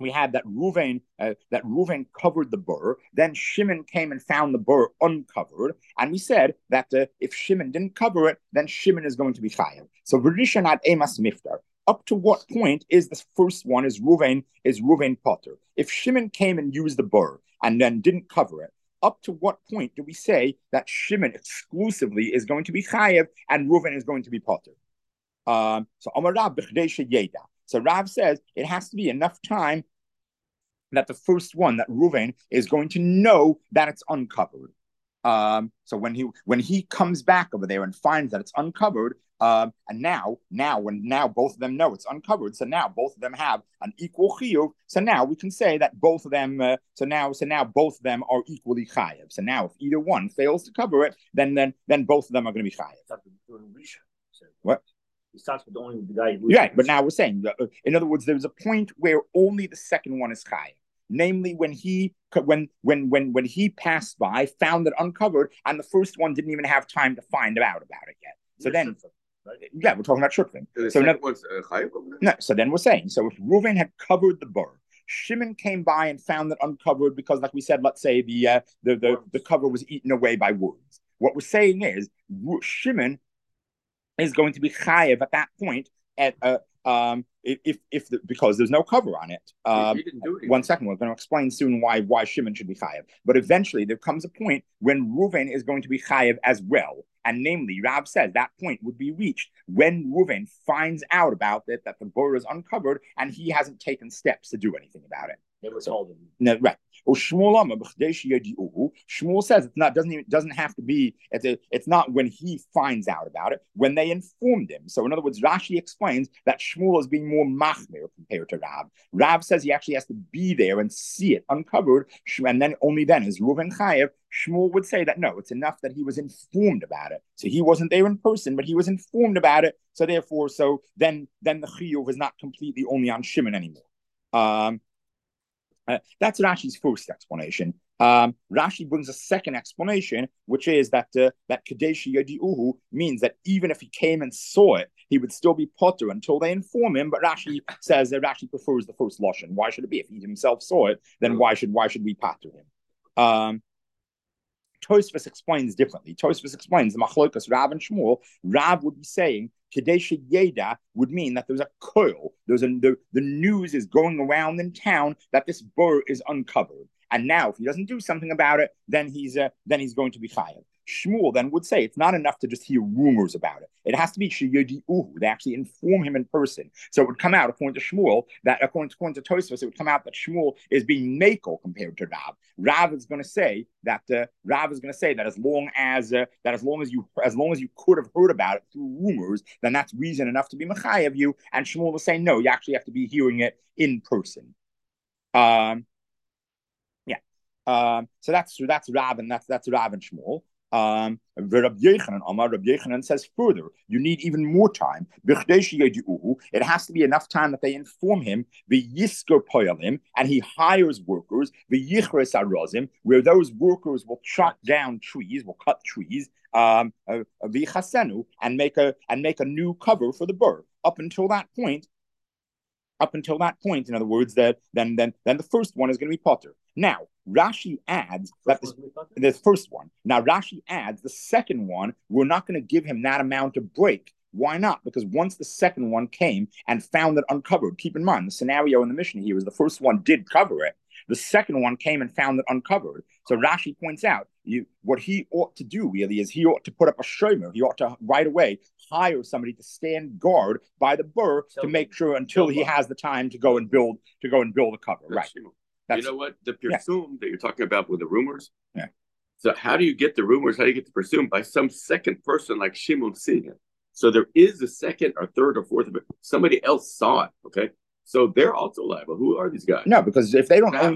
we had that Reuven covered the burr. Then Shimon came and found the burr uncovered, and we said that if Shimon didn't cover it, then Shimon is going to be chayav. So v'rishon ad emas miftar. Up to what point is the first one is Reuven potter? If Shimon came and used the burr and then didn't cover it, up to what point do we say that Shimon exclusively is going to be chayav and Reuven is going to be potter? So Amar Rav b'chdei sheyeda. So Rav says it has to be enough time that the first one, that Reuven, is going to know that it's uncovered. So when he comes back over there and finds that it's uncovered, and now both of them know it's uncovered, so now both of them have an equal chiyuv. So now we can say that both of them, so now both of them are equally chayav. So now if either one fails to cover it, then both of them are going to be chayav. What? He starts with only the guy. Right, but now we're saying, in other words, there's a point where only the second one is chayav. Namely, when he passed by, found it uncovered, and the first one didn't even have time to find out about it yet. So then, right? Yeah, we're talking about shukvim. So then we're saying, so if Reuven had covered the burr, Shimon came by and found it uncovered because, like we said, let's say the cover was eaten away by worms. What we're saying is Shimon is going to be chayav at that point at because there's no cover on it. He didn't do anything. 1 second, we're going to explain soon why Shimon should be chayav. But eventually there comes a point when Reuven is going to be chayav as well. And namely, Rav says that point would be reached when Reuven finds out about it, that the burr is uncovered, and he hasn't taken steps to do anything about it. Never told him. No, right. Shmuel says doesn't have to be. It's not when he finds out about it, when they informed him. So in other words, Rashi explains that Shmuel is being more machmir compared to Rav. Rav says he actually has to be there and see it uncovered, and then only then is Reuven chayav. Shmuel would say that no, it's enough that he was informed about it. So he wasn't there in person, but he was informed about it. So therefore, then the chiyuv is not completely only on Shimon anymore. That's Rashi's first explanation. Rashi brings a second explanation, which is that Kadesh Yadiuhu means that even if he came and saw it, he would still be potter until they inform him. But Rashi says that Rashi prefers the first lashon. Why should it be? If he himself saw it, then why should we potter him? Tosfos explains differently. Tosfos explains the machlokas Rav and Shmuel. Rav would be saying Kadesh Yeda would mean that there's a coil. The news is going around in town that this burr is uncovered, and now if he doesn't do something about it, then he's going to be chayav. Shmuel then would say it's not enough to just hear rumors about it. It has to be sheyodi'uhu. They actually inform him in person. So it would come out, according to Shmuel, that according to Tosfos, it would come out that Shmuel is being makel compared to Rav. Rav is going to say that as long as you could have heard about it through rumors, then that's reason enough to be mechayev you. And Shmuel was saying no, you actually have to be hearing it in person. So that's Rav and that's Rav and Shmuel. Rabbi Yochanan says further, you need even more time. It has to be enough time that they inform him, and he hires workers, where those workers will chop down trees, will cut trees, and make a new cover for the burr. Up until that point, in other words, then the first one is going to be potter. Now, Rashi adds that the first one. Now, Rashi adds the second one, we're not going to give him that amount of break. Why not? Because once the second one came and found it uncovered, keep in mind, the scenario in the Mishnah here is the first one did cover it. The second one came and found it uncovered. So Rashi points out, what he ought to do really is he ought to put up a shomer. He ought to right away hire somebody to stand guard by the burr to make sure until he has the time to go and build a cover. Right. You know what? The presume that you're talking about with the rumors. Yeah. So how do you get the rumors? How do you get the presume? By some second person like Shimon seeing it. So there is a second or third or fourth of it. Somebody else saw it. Okay. So they're also liable. Who are these guys? No, because if they don't own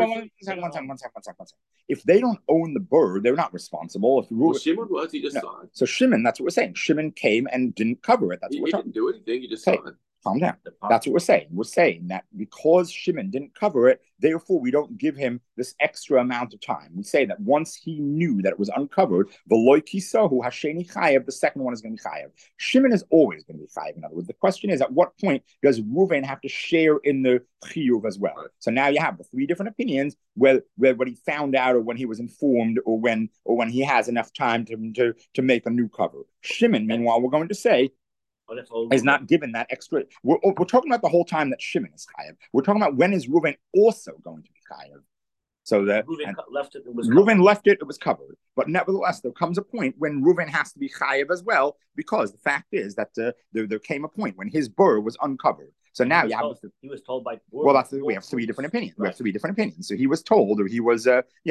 if they don't own the burr, they're not responsible. If Shimon was, he just saw it. So Shimon, that's what we're saying. Shimon came and didn't cover it. That's what he didn't do anything. He just saw it. calm down. That's what we're saying. We're saying that because Shimon didn't cover it, therefore we don't give him this extra amount of time. We say that once he knew that it was uncovered, the second one is going to be chayav. Shimon is always going to be chayav. In other words, the question is, at what point does Reuven have to share in the chiyuv as well? So now you have the three different opinions, where what he found out, or when he was informed, or when he has enough time to make a new cover. Shimon, meanwhile, we're going to say, is not given that extra. We're talking about the whole time that Shimon is chayav. We're talking about when is Reuven also going to be chayav. So that Reuven left it, it was covered. But nevertheless, there comes a point when Reuven has to be chayav as well, because the fact is that there came a point when his burr was uncovered. So now he was told by. Well, we have three different opinions. Right. We have three different opinions. So he was told, or he was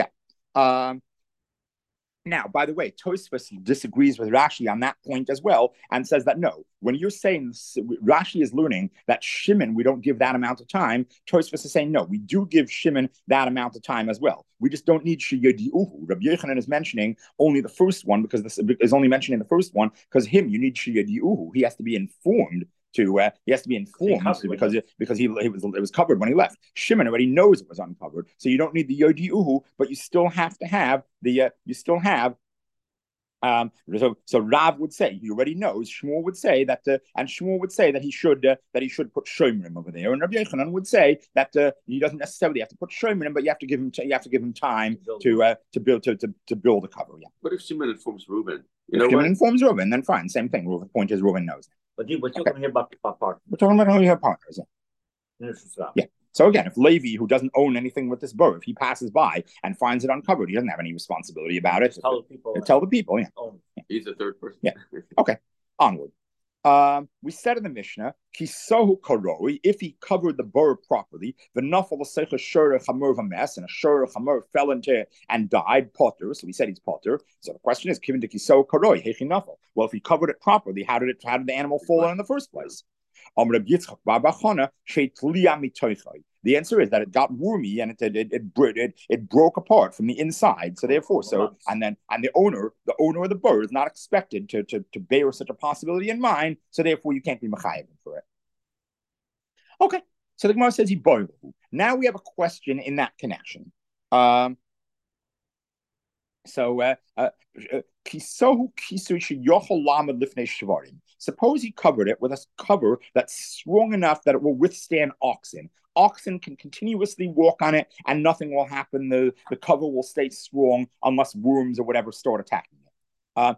now, by the way, Tosfos disagrees with Rashi on that point as well, and says that no, when you're saying Rashi is learning that Shimon, we don't give that amount of time, Tosfos is saying no, we do give Shimon that amount of time as well. We just don't need Sheyadiuhu. Rabbi Yochanan is mentioning only the first one, because this is only mentioning the first one, because you need Sheyadiuhu. He has to be informed. Because it was covered when he left. Shimon already knows it was uncovered, so you don't need the Yodi Uhu, but you still have to have the so Rav would say he already knows. Shmuel would say that, and Shmuel would say that he should put Shomrim over there, and Rabbi Yochanan would say that he doesn't necessarily have to put Shomrim, but you have to give him time to build the cover. Yeah. What if Shimon informs Reuben? Shimon informs Reuben, then fine, same thing. The point is Reuben knows. But you're talking here about partners. We're talking about only partners. Yeah. So again, if Levi, who doesn't own anything with this burr, if he passes by and finds it uncovered, he doesn't have any responsibility about it. Tell the people. Yeah. He's the third person. Yeah. Okay. Onward. We said in the Mishnah, Kisohu Karoi, if he covered the burr properly, the Nafal Secha Shur Chamur Vames, and a Shur Chamur fell into it and died, Potter. So we said he's Potter. So the question is, given to Kisohu Karoi, Hechi Nafal. Well, if he covered it properly, how did the animal fall in the first place? The answer is that it got wormy and it broke apart from the inside. So therefore, and the owner of the bird is not expected to bear such a possibility in mind. So therefore, you can't be mechayim for it. Okay, so the Gemara says he boiled. Now we have a question in that connection. Suppose he covered it with a cover that's strong enough that it will withstand oxen. Oxen can continuously walk on it and nothing will happen. The cover will stay strong unless worms or whatever start attacking it.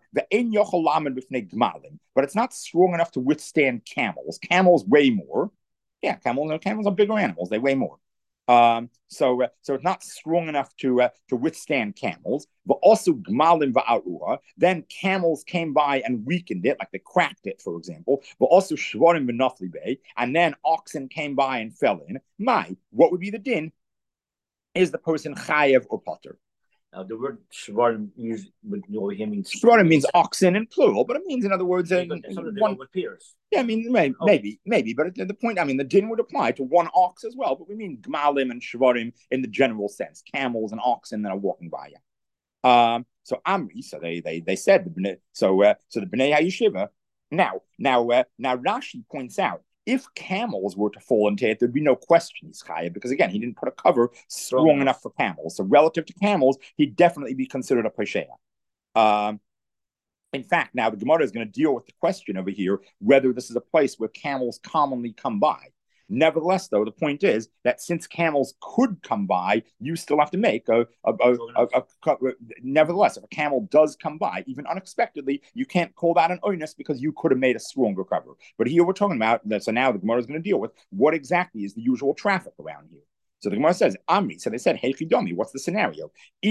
But it's not strong enough to withstand camels. Camels weigh more. Yeah, camels are bigger animals. They weigh more. So it's not strong enough to withstand camels, but also gmalim va'arua. Then camels came by and weakened it, like they cracked it, for example. But also shvarim v'nafli bay, and then oxen came by and fell in. What would be the din? Is the person chayev or potter? Now the word shvarim means shvarim means oxen in plural, but it means, in other words, one with peers. Yeah, I mean, maybe, but the point, I mean, the din would apply to one ox as well, but we mean gmalim and shvarim in the general sense, camels and oxen that are walking by you. So Amri, so they said so the Bnei HaYeshiva. Now Rashi points out, if camels were to fall into it, there'd be no question he's chayav, because again, he didn't put a cover strong enough for camels. So relative to camels, he'd definitely be considered a pesheya. In fact, now the Gemara is going to deal with the question over here whether this is a place where camels commonly come by. Nevertheless, though, the point is that since camels could come by, you still have to make nevertheless, if a camel does come by, even unexpectedly, you can't call that an oinus because you could have made a stronger cover. But here we're talking about that. So now the Gemara is going to deal with what exactly is the usual traffic around here. So the Gemara says, Amri. So they said, Hey Chidomi, what's the scenario?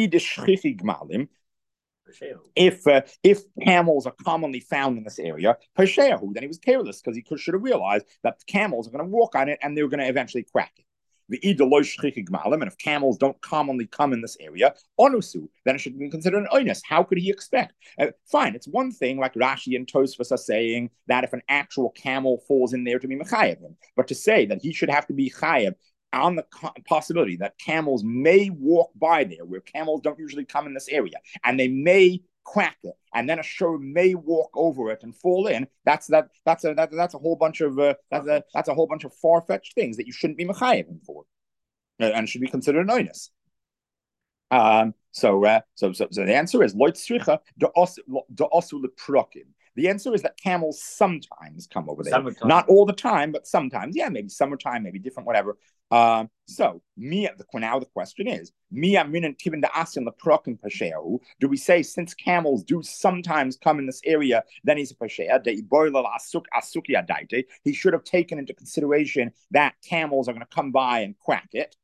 If camels are commonly found in this area, then he was careless because he should have realized that the camels are going to walk on it and they're going to eventually crack it. And if camels don't commonly come in this area, onusu, then it should be considered an oinus. How could he expect? Fine, it's one thing like Rashi and Tosfos are saying that if an actual camel falls in there to be mechayev him, but to say that he should have to be chayev on the possibility that camels may walk by there, where camels don't usually come in this area, and they may crack it, and then a shor may walk over it and fall in. That's a whole bunch of that's a whole bunch of far-fetched things that you shouldn't be mechayev him for, and should be considered an oinus. So the answer is loit stricha de osu leprokim. The answer is that camels sometimes come over there. Summertime. Not all the time, but sometimes. Yeah, maybe summertime, maybe different, whatever. Now the question is, do we say since camels do sometimes come in this area, then he's a pasheya? He should have taken into consideration that camels are going to come by and crack it.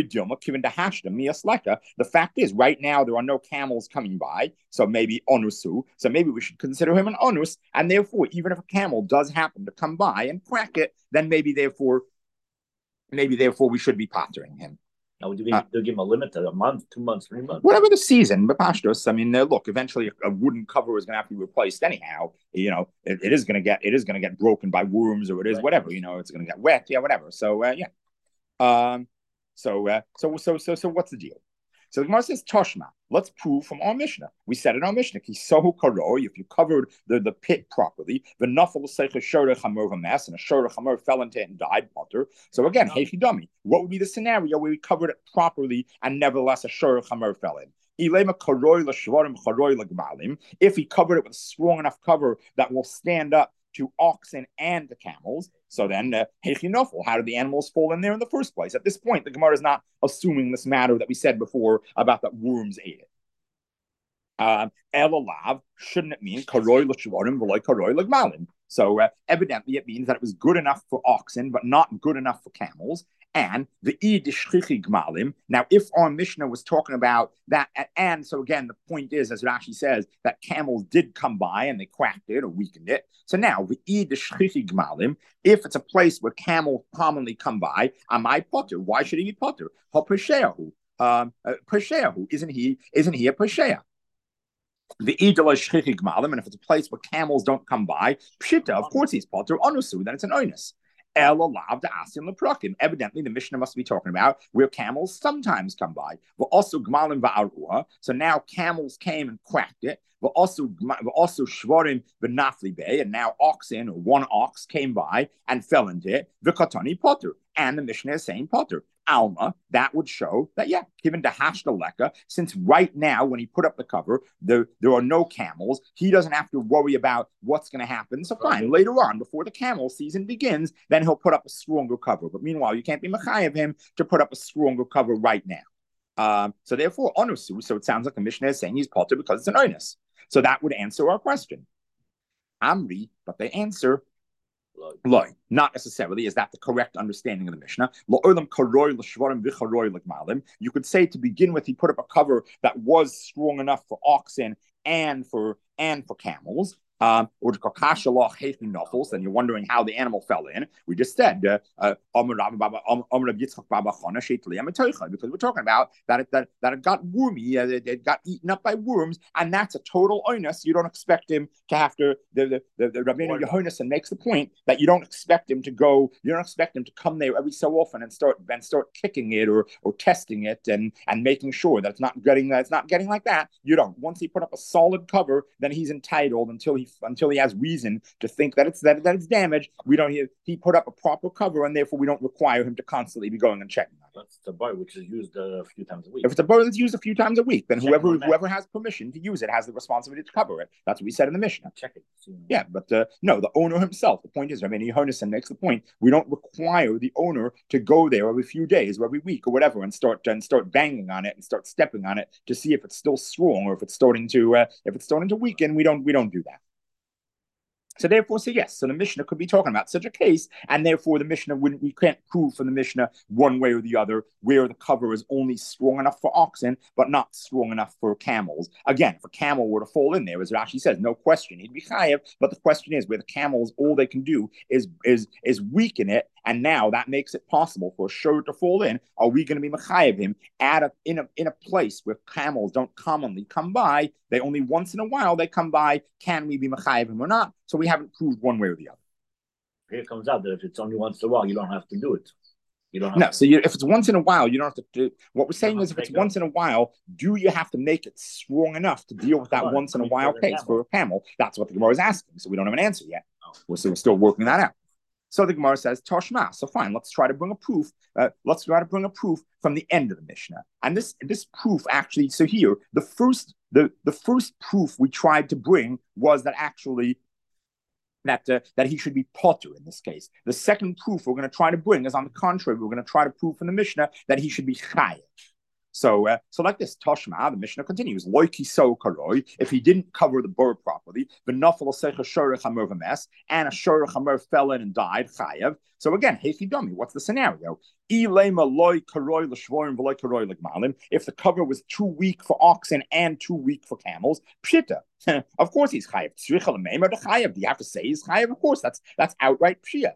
The fact is, right now there are no camels coming by, so maybe onusu. So maybe we should consider him an onus, and therefore, even if a camel does happen to come by and crack it, then maybe therefore we should be pottering him. Now, they'll give him a limit to a month, 2 months, 3 months, whatever the season. But pashtos, I mean, look, eventually a wooden cover is going to have to be replaced anyhow. It is going to get broken by worms, or it is right. Whatever. It's going to get wet, yeah, whatever. So So what's the deal? So the Gemara says Toshma. Let's prove from our Mishnah. We said in our Mishnah, Kisohu karoi, if you covered the pit properly, the nafal seicha shora chamor v'mes, and a shora chamor fell into it and died, potter. So again, heichi dummy. What would be the scenario where we covered it properly and nevertheless a shora chamor fell in? If he covered it with a strong enough cover that will stand up to oxen and the camels, so then how did the animals fall in there in the first place? At this point, the Gemara is not assuming this matter that we said before about that worms ate it. Elalav, shouldn't it mean karoi l'shvarim v'loy karoi l'gmalim? So evidently it means that it was good enough for oxen, but not good enough for camels. And the idishchichi gmalim. Now, if our Mishnah was talking about that, and so again, the point is, as Rashi says, that camels did come by and they cracked it or weakened it. So now the idishchichi gmalim. If it's a place where camels commonly come by, amai potter. Why should he be potter? Ha pesheahu. Pesheahu. Isn't he a pesheah? The idol is shchichi gmalim, and if it's a place where camels don't come by, pshita, of course he's potter. Onusu, then it's an onus. Evidently, the Mishnah must be talking about where camels sometimes come by. But also gmalim va'arua. So now camels came and cracked it. But also shvarim v'nafli bay, and now oxen or one ox came by and fell into it. V'katani potter, and the Mishnah is saying potter. Alma, that would show that, yeah, given the Hashtaleka, since right now, when he put up the cover, there are no camels, he doesn't have to worry about what's going to happen. So fine, later on, before the camel season begins, then he'll put up a stronger cover. But meanwhile, you can't be mechayev him to put up a stronger cover right now. So therefore, onusu, so it sounds like the Mishnah is saying he's potter because it's an onus. So that would answer our question. Amri, but they answer, Loi, not necessarily. Is that the correct understanding of the Mishnah? You could say to begin with, he put up a cover that was strong enough for oxen and for camels. Or then you're wondering how the animal fell in. We just said because we're talking about that it got wormy, it got eaten up by worms, and that's a total onus. You don't expect him to have to. The Rabbeinu Yehonasan makes the point that you don't expect him to go. You don't expect him to come there every so often and start kicking it or testing it and making sure that it's not getting like that. You don't. Once he put up a solid cover, then he's entitled until he has reason to think that it's damaged. He put up a proper cover, and therefore we don't require him to constantly be going and checking. That's the bar which is used a few times a week. If it's a bar that's used a few times a week, then whoever has permission to use it has the responsibility to cover it. That's what we said in the Mishnah. Check it. Yeah, but no, the owner himself. The point is, Yehonasan makes the point. We don't require the owner to go there every few days or every week or whatever and start banging on it and start stepping on it to see if it's still strong or if it's starting to weaken. We don't do that. So therefore, yes. So the Mishnah could be talking about such a case, and therefore the Mishnah we can't prove from the Mishnah one way or the other where the cover is only strong enough for oxen, but not strong enough for camels. Again, if a camel were to fall in there, as Rashi says, no question, he'd be chayev. But the question is, where the camels, all they can do is weaken it, and now that makes it possible for a shor to fall in. Are we going to be mechayev him in a place where camels don't commonly come by? They only once in a while they come by. Can we be mechayev him or not? So we haven't proved one way or the other. Here comes out that if it's only once in a while, you don't have to do it. You don't have No, to. so if it's once in a while, you don't have to do. What we're saying is, if it's once in a while, do you have to make it strong enough to deal with that once in a while case for a camel? That's what the Gemara is asking. So we don't have an answer yet. We're still working that out. So the Gemara says Toshma. So fine, let's try to bring a proof. Let's try to bring a proof from the end of the Mishnah. And this proof actually. So here, the first proof we tried to bring was that actually that he should be potter in this case. The second proof we're going to try to bring is on the contrary. We're going to try to prove from the Mishnah that he should be chayav. So like this, Toshma, the Mishnah continues, Loiki so karoi, if he didn't cover the bird properly, the nafal secha shorach hamur v'mes, and a shorach hamur fell in and died, chayav. So again, hechi dummy, what's the scenario? If the cover was too weak for oxen and too weak for camels, pshita. Of course he's chayav. Do you have to say he's chayav? Of course, that's outright pshia.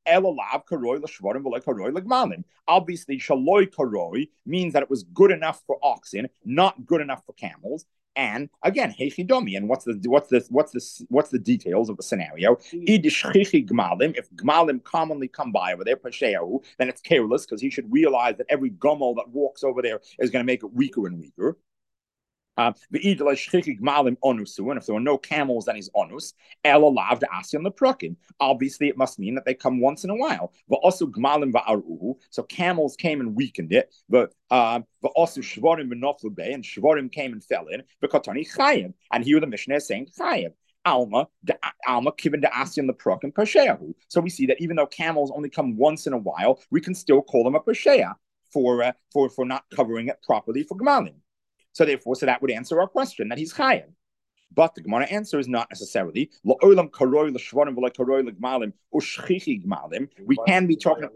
Obviously, shaloi karoi means that it was good enough for oxen, not good enough for camels. And again, hechidomi. And what's the details of the scenario? If gmalim commonly come by over there, then it's careless because he should realize that every gomel that walks over there is going to make it weaker and weaker. And if there were no camels, then he's onus. Obviously, it must mean that they come once in a while. So camels came and weakened it. But also shvarim and shvarim came and fell in. And here the Mishnah is saying chayev. Alma given to Asyan the Prok and Pesheahu. So we see that even though camels only come once in a while, we can still call them a Pesheah for not covering it properly for Gmalim. So therefore, that would answer our question that he's chayav. But the Gemara answer is not necessarily. We can be talking.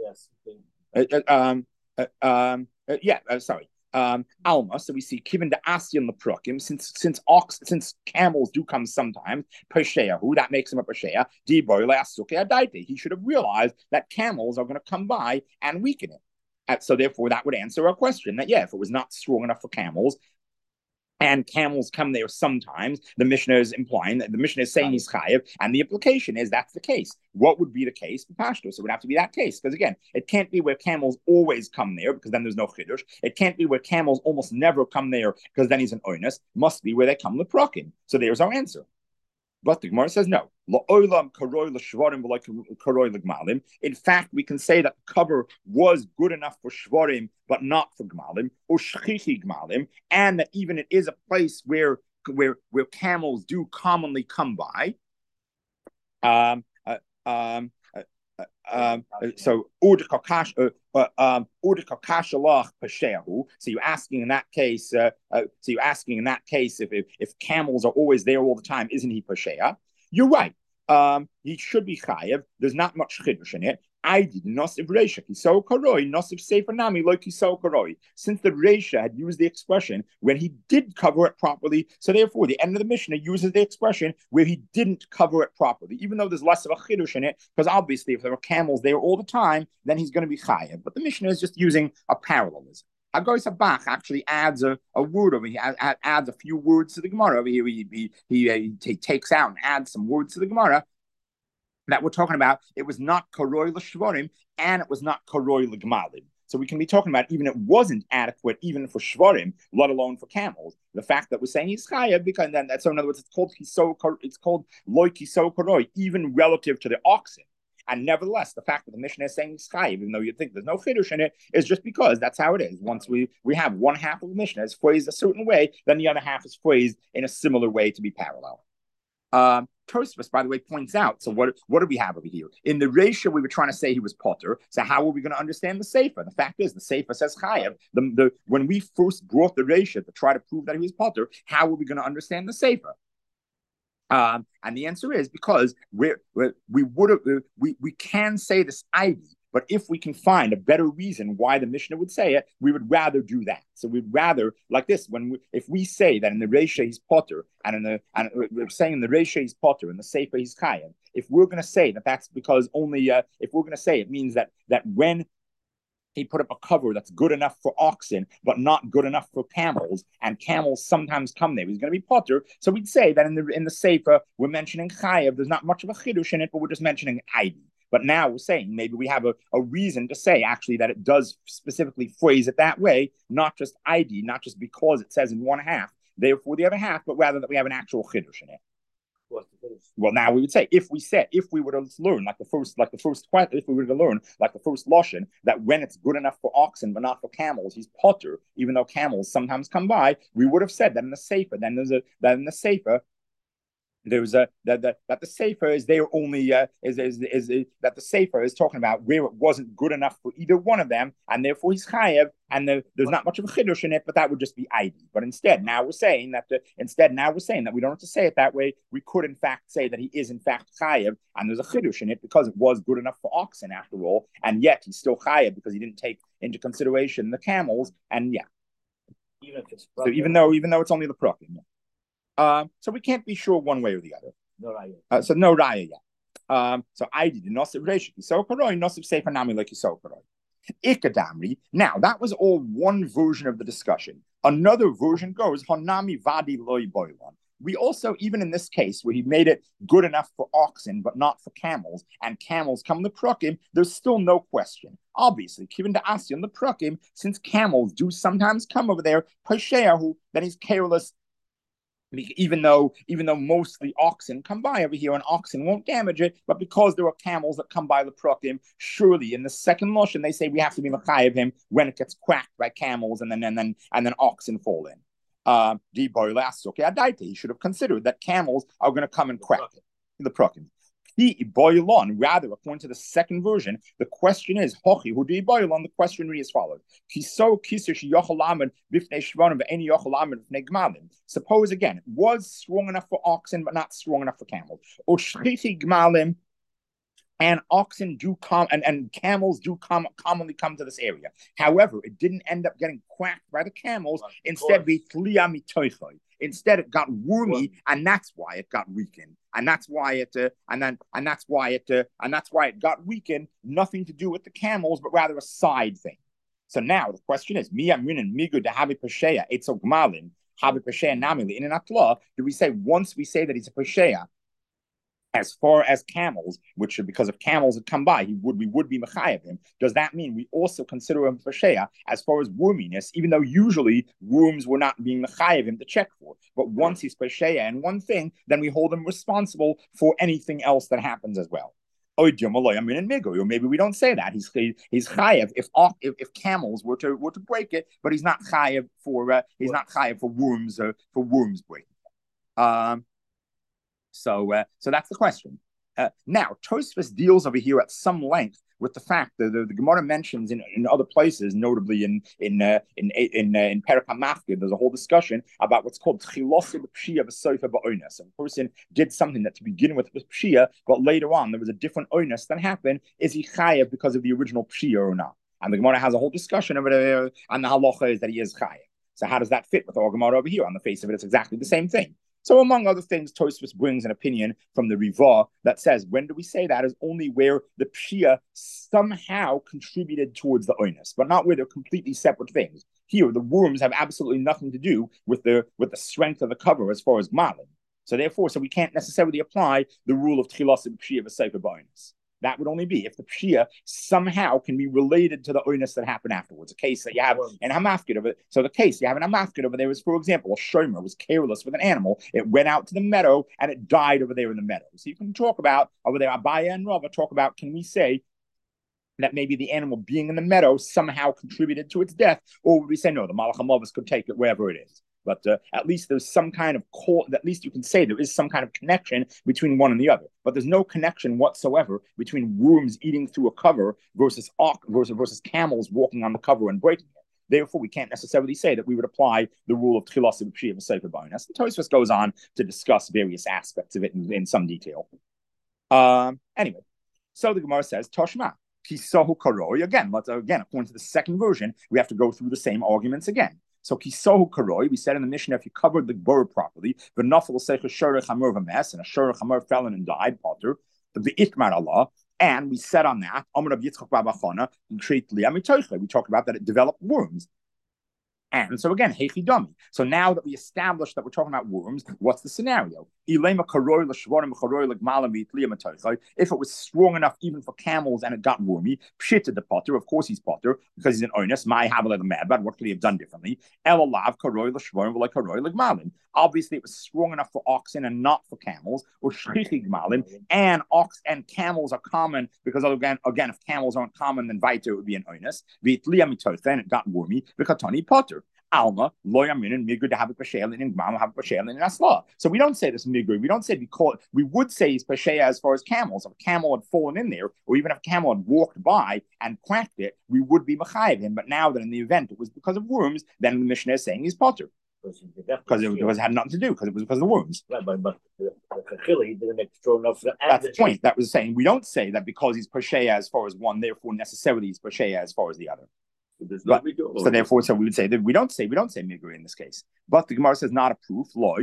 Alma. So we see kiven de asyan leprokim. Since camels do come sometimes, pesheahu, that makes him a pesheah. He should have realized that camels are going to come by and weaken it. So therefore, that would answer our question that if it was not strong enough for camels, and camels come there sometimes, the Mishnah is implying that the Mishnah is saying he's chayav, and the implication is that's the case. What would be the case for Pashto? So it would have to be that case, because again, it can't be where camels always come there, because then there's no chidush. It can't be where camels almost never come there, because then he's an oinus. Must be where they come leprokim. So there's our answer. But the Gemara says no. In fact, we can say that the cover was good enough for shvarim, but not for gmalim, or shchichi gmalim, and that even it is a place where camels do commonly come by. So you're asking in that case. If camels are always there all the time, isn't he pasheah? You're right. He should be chayev. There's not much chiddush in it. I did nosiv reisha kiso karoi nosiv sefer nami lo kiso karoi. Since the reisha had used the expression when he did cover it properly, so therefore the end of the Mishnah uses the expression where he didn't cover it properly, even though there's less of a chiddush in it, because obviously if there were camels there all the time, then he's going to be chayev. But the Mishnah is just using a parallelism. Hagoy Sabach actually adds a word over here, adds a few words to the Gemara over here. He takes out and adds some words to the Gemara that we're talking about. It was not karoi l'shvarim and it was not karoi l'gmalim. So we can be talking about even it wasn't adequate even for shvarim, let alone for camels. The fact that we're saying he's chayav, because then so in other words it's called loy kiso karoi, even relative to the oxen. And nevertheless, the fact that the Mishnah is saying he's chayav, even though you think there's no chiddush in it, is just because that's how it is. Once we have one half of the Mishnah is phrased a certain way, then the other half is phrased in a similar way to be parallel. Tosfos, by the way, points out. So what do we have over here? In the Reisha, we were trying to say he was potter. So how are we going to understand the Sefer? The fact is, the Sefer says chayav. When we first brought the Reisha to try to prove that he was potter, how are we going to understand the Sefer? And the answer is because we can say this ivy, but if we can find a better reason why the Mishnah would say it, we would rather do that. So we'd rather like this if we say that in the Reisha he's potter, and we're saying in the Reisha he's potter, and the Sefer he's chayav. If we're going to say that that's because only if we're going to say it means that when he put up a cover that's good enough for oxen, but not good enough for camels, and camels sometimes come there, he's going to be potter. So we'd say that in the Sefer, we're mentioning chayav. There's not much of a chidush in it, but we're just mentioning ivy. But now we're saying maybe we have a reason to say actually that it does specifically phrase it that way, not just ID, not just because it says in one half, therefore the other half, but rather that we have an actual chiddush in it. Well, now we would say if we were to learn like the first question, if we were to learn like the first lashon that when it's good enough for oxen but not for camels, he's potter, even though camels sometimes come by, we would have said that in the sefer. Then that in the sefer. There's a that the sefer is there only that the sefer is talking about where it wasn't good enough for either one of them, and therefore he's chayev, and there's not much of a chiddush in it, but that would just be ID. But instead, now we're saying that we don't have to say it that way. We could in fact say that he is in fact chayev, and there's a chiddush in it because it was good enough for oxen after all, and yet he's still chayev because he didn't take into consideration the camels, and yeah. Even though it's only the prakim. Yeah. So we can't be sure one way or the other. No raya. So no raya yet. So I did nosiv reish kisokaroi, nosiv sefer nami like kisokaroi. Ikadamri. Now that was all one version of the discussion. Another version goes honami vadi loy boilan. We also, even in this case where he made it good enough for oxen but not for camels, and camels come the prakim, there's still no question. Obviously, given to Asyan the prakim, since camels do sometimes come over there, Pesheahu, then he's careless. Even though mostly oxen come by over here and oxen won't damage it, but because there are camels that come by the prakim, surely in the second lashon they say we have to be machayev him when it gets cracked by camels and then oxen fall in. He should have considered that camels are going to come and crack the prakim. Rather, according to the second version, the question is, the question reads as follows. Suppose again, it was strong enough for oxen, but not strong enough for camels. And oxen do come, and camels do commonly come to this area. However, it didn't end up getting quacked by the camels. Instead, it got wormy, and that's why it got weakened. And that's why it got weakened. Nothing to do with the camels, but rather a side thing. So now the question is, do we say once we say that he's a pesheya, as far as camels, which because if camels had come by, we would be mechayev him. Does that mean we also consider him pesheya as far as worminess, even though usually worms were not being mechayev him to check for? But once he's pesheya in one thing, then we hold him responsible for anything else that happens as well. Or maybe we don't say that he's chayev if camels were to break it, but he's not chayev for worms breaking. So that's the question. Now, Tosfos deals over here at some length with the fact that the Gemara mentions in other places, notably in Perek HaMafkid, there's a whole discussion about what's called Chilosid Pshia V'Sofa Ba'onas. A person did something that to begin with was Pshia, but later on there was a different onus that happened. Is he chayev because of the original Pshia or not? And the Gemara has a whole discussion over there, and the halacha is that he is chayev. So how does that fit with our Gemara over here? On the face of it, it's exactly the same thing. So among other things, Tosfos brings an opinion from the Riva that says, when do we say that is only where the Pshia somehow contributed towards the onus, but not where they're completely separate things. Here, the worms have absolutely nothing to do with the strength of the cover as far as Malin. So therefore, we can't necessarily apply the rule of Tchilas Pshia v'Sefer B'onus. That would only be if the Pshia somehow can be related to the onus that happened afterwards. A case that you have in Hamafkid over. So the case you have in Hamafkid over there is, for example, a shomer was careless with an animal. It went out to the meadow and it died over there in the meadow. So you can talk about over there, Abaya and Rava talk about, can we say that maybe the animal being in the meadow somehow contributed to its death, or would we say no, the Malach HaMavis could take it wherever it is? But at least there's some kind of at least you can say there is some kind of connection between one and the other. But there's no connection whatsoever between worms eating through a cover versus camels walking on the cover and breaking it. Therefore, we can't necessarily say that we would apply the rule of Tchilas B'Pshia V'Sefer B'onus. And Tosfos goes on to discuss various aspects of it in some detail. Anyway, so the Gemara says, Toshma, Kisohu Karoi. Again, according to the second version, we have to go through the same arguments again. So kisohu karoi, we said in the Mishnah, if you covered the bird properly, the nafal seich shorech hamur v'mes, and a shorech hamur fell in and died, potter, the ikmar Allah, and we said on that, Amar of Yitzchak Babachana, we talked about that it developed worms. And so again, heichi dummy. So now that we established that we're talking about worms, what's the scenario? If it was strong enough even for camels and it got wormy, pshita the potter, of course he's potter, because he's an oinus, my have a mad, but what could he have done differently? Obviously, it was strong enough for oxen and not for camels, or and ox and camels are common because again, if camels aren't common, then Vita would be an oinus. Then it got wormy, because Tony Potter. Alma, loyamin, and migrid have a pashelin, and gmam have a pashelin in asla. So we don't say this migrid. We don't say we would say he's pasheya as far as camels. If a camel had fallen in there, or even if a camel had walked by and cracked it, we would be machayev him. But now that in the event it was because of worms, then the Mishnah is saying he's potter. Because it had nothing to do, because it was because of the worms. Right, but he didn't make strong enough. That's the point. That was saying we don't say that because he's pasheya as far as one, therefore necessarily he's pasheya as far as the other. So therefore, we would say that we don't say migri in this case. But the Gemara says not a proof.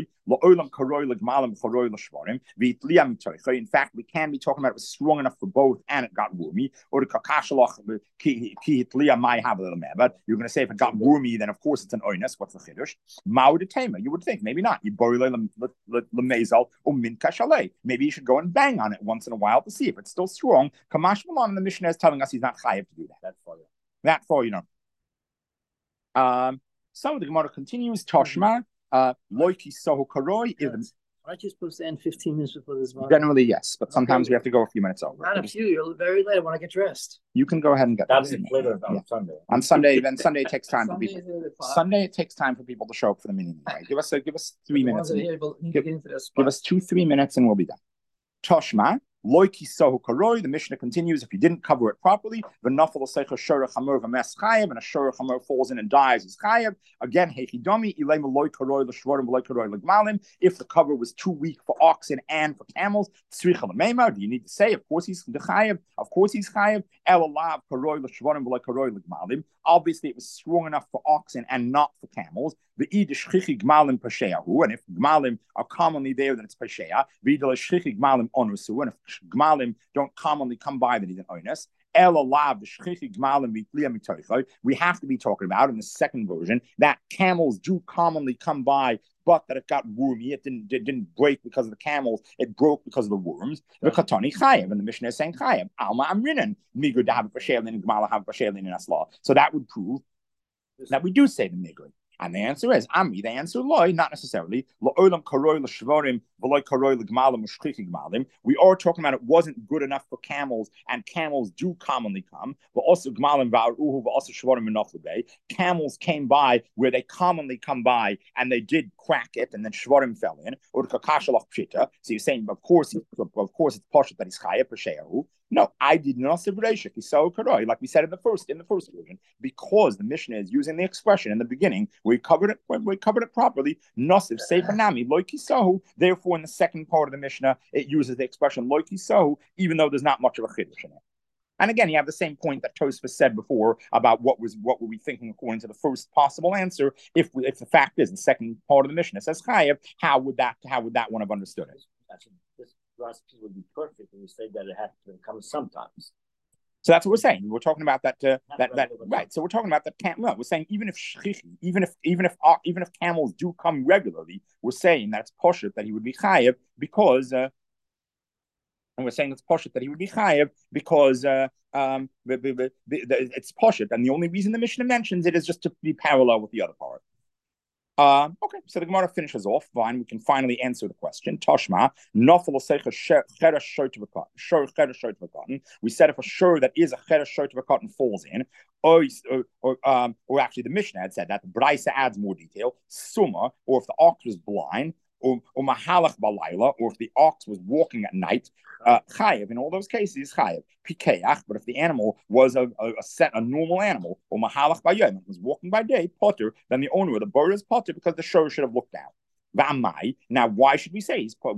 In fact, we can be talking about it was strong enough for both and it got wormy. Or the kakashalach might have a little meh. But you're going to say if it got wormy, then of course it's an oinus. What's the chiddush? Ma'odetema. You would think maybe not. Maybe you should go and bang on it once in a while to see if it's still strong. Kamash Malon and the Mishnah is telling us he's not chayiv to do that. That's for you. That for you know. So the Gemara continues. Toshma, loiki sohu karoi. Aren't you supposed to end 15 minutes before this one? Generally, yes, but sometimes we have to go a few minutes over. Not a few. You're very late. I want to get dressed. You can go ahead and get that. Later on Sunday. On Sunday, then Sunday it takes time for people. Sunday it takes time for people to show up for the meeting. Right? Give us 3 minutes. Give us 2-3 minutes and we'll be done. Toshma. Loiki sohu karoi. The Mishnah continues. If you didn't cover it properly, v'nafal l'seicha shorach hamur v'mes chayev, and a shorach hamur falls in and dies is chayev. Again, heichidomi ilema loy karoi l'shvorim v'loy karoi l'gmalim. If the cover was too weak for oxen and for camels, tzricha l'meimar. Do you need to say? Of course he's the chayev. Of course he's chayev. Elalav karoi l'shvorim v'loy karoi l'gmalim. Obviously, it was strong enough for oxen and not for camels. The idish gmalim pasheahu, and if gmalim are commonly there, then it's pasheah. V'idal shchichi gmalim onusu, and if gmalim don't commonly come by, then he's an oinus. We have to be talking about in the second version that camels do commonly come by, but that it got wormy. It didn't break because of the camels. It broke because of the worms. The katani chayev, and the Mishnah is saying chayev. Alma amrinan migud have pashelin gmala have pashelin in asla. So that would prove that we do say the migud. And the answer is Ami. The answer loy, not necessarily. We are talking about it wasn't good enough for camels, and camels do commonly come. But also camels came by where they commonly come by, and they did crack it, and then shvarim fell in. Or pshita. So you're saying, of course it's poshut that he's chayav b'sheyahu. No, I did not say Bereshit. Like we said in the first version, because the Mishnah is using the expression in the beginning. We covered it properly. Nosiv sefer nami loiki sahu. Therefore, in the second part of the Mishnah, it uses the expression loiki sahu, even though there's not much of a chiddush in it. And again, you have the same point that Tosfos said before about what were we thinking according to the first possible answer. If the fact is the second part of the Mishnah says chayev, how would that one have understood it? This recipe would be perfect if we say that it has to come sometimes. So that's what we're saying. We're talking about that right. So we're talking about that. We're saying even if camels do come regularly, we're saying that it's poshut that he would be chayev because. And we're saying it's poshut that he would be chayev because it's poshut, and the only reason the Mishnah mentions it is just to be parallel with the other part. Okay, so the Gemara finishes off. Fine, we can finally answer the question. Toshma, we said if a shur that is a cheresh short of a cotton falls in, or actually the Mishnah had said that. The Braisa adds more detail. Suma, or if the ox was blind, or mahalach balayla, or if the ox was walking at night, chayev. In all those cases, chayev. Pikeach, but if the animal was a normal animal, or mahalach bayom, was walking by day, potter, then the owner of the bird is potter because the shor should have looked out. V'amai. Now, why should we say he's potter?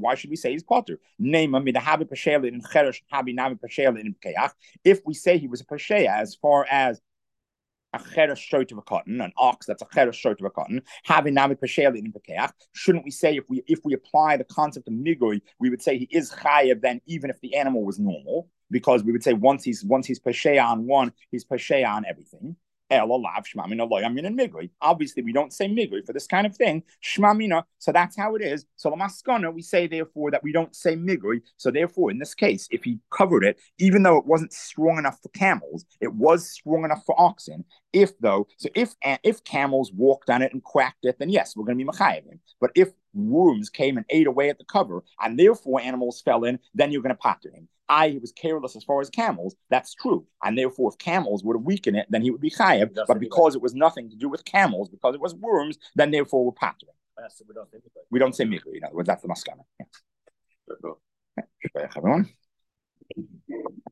If we say he was a pasheya as far as a cheresh short of a cotton, an ox that's a cheresh short of a cotton, having namid pasheya in pekeach, shouldn't we say if we apply the concept of migui, we would say he is chayev then even if the animal was normal, because we would say once he's pasheya on one, he's pasheya on everything. Obviously, we don't say migri for this kind of thing. Shmamina. So that's how it is. So lamaskana, we say therefore that we don't say migri. So therefore, in this case, if he covered it, even though it wasn't strong enough for camels, it was strong enough for oxen. If camels walked on it and cracked it, then yes, we're going to be machayavim. But if worms came and ate away at the cover, and therefore animals fell in, then you're going to pater him. He was careless as far as camels. That's true. And therefore, if camels would have weakened it, then he would be chayav. But because it was nothing to do with camels, because it was worms, then therefore we're patering. We don't say mikri. In other words, that's the maskana. Yeah. Everyone.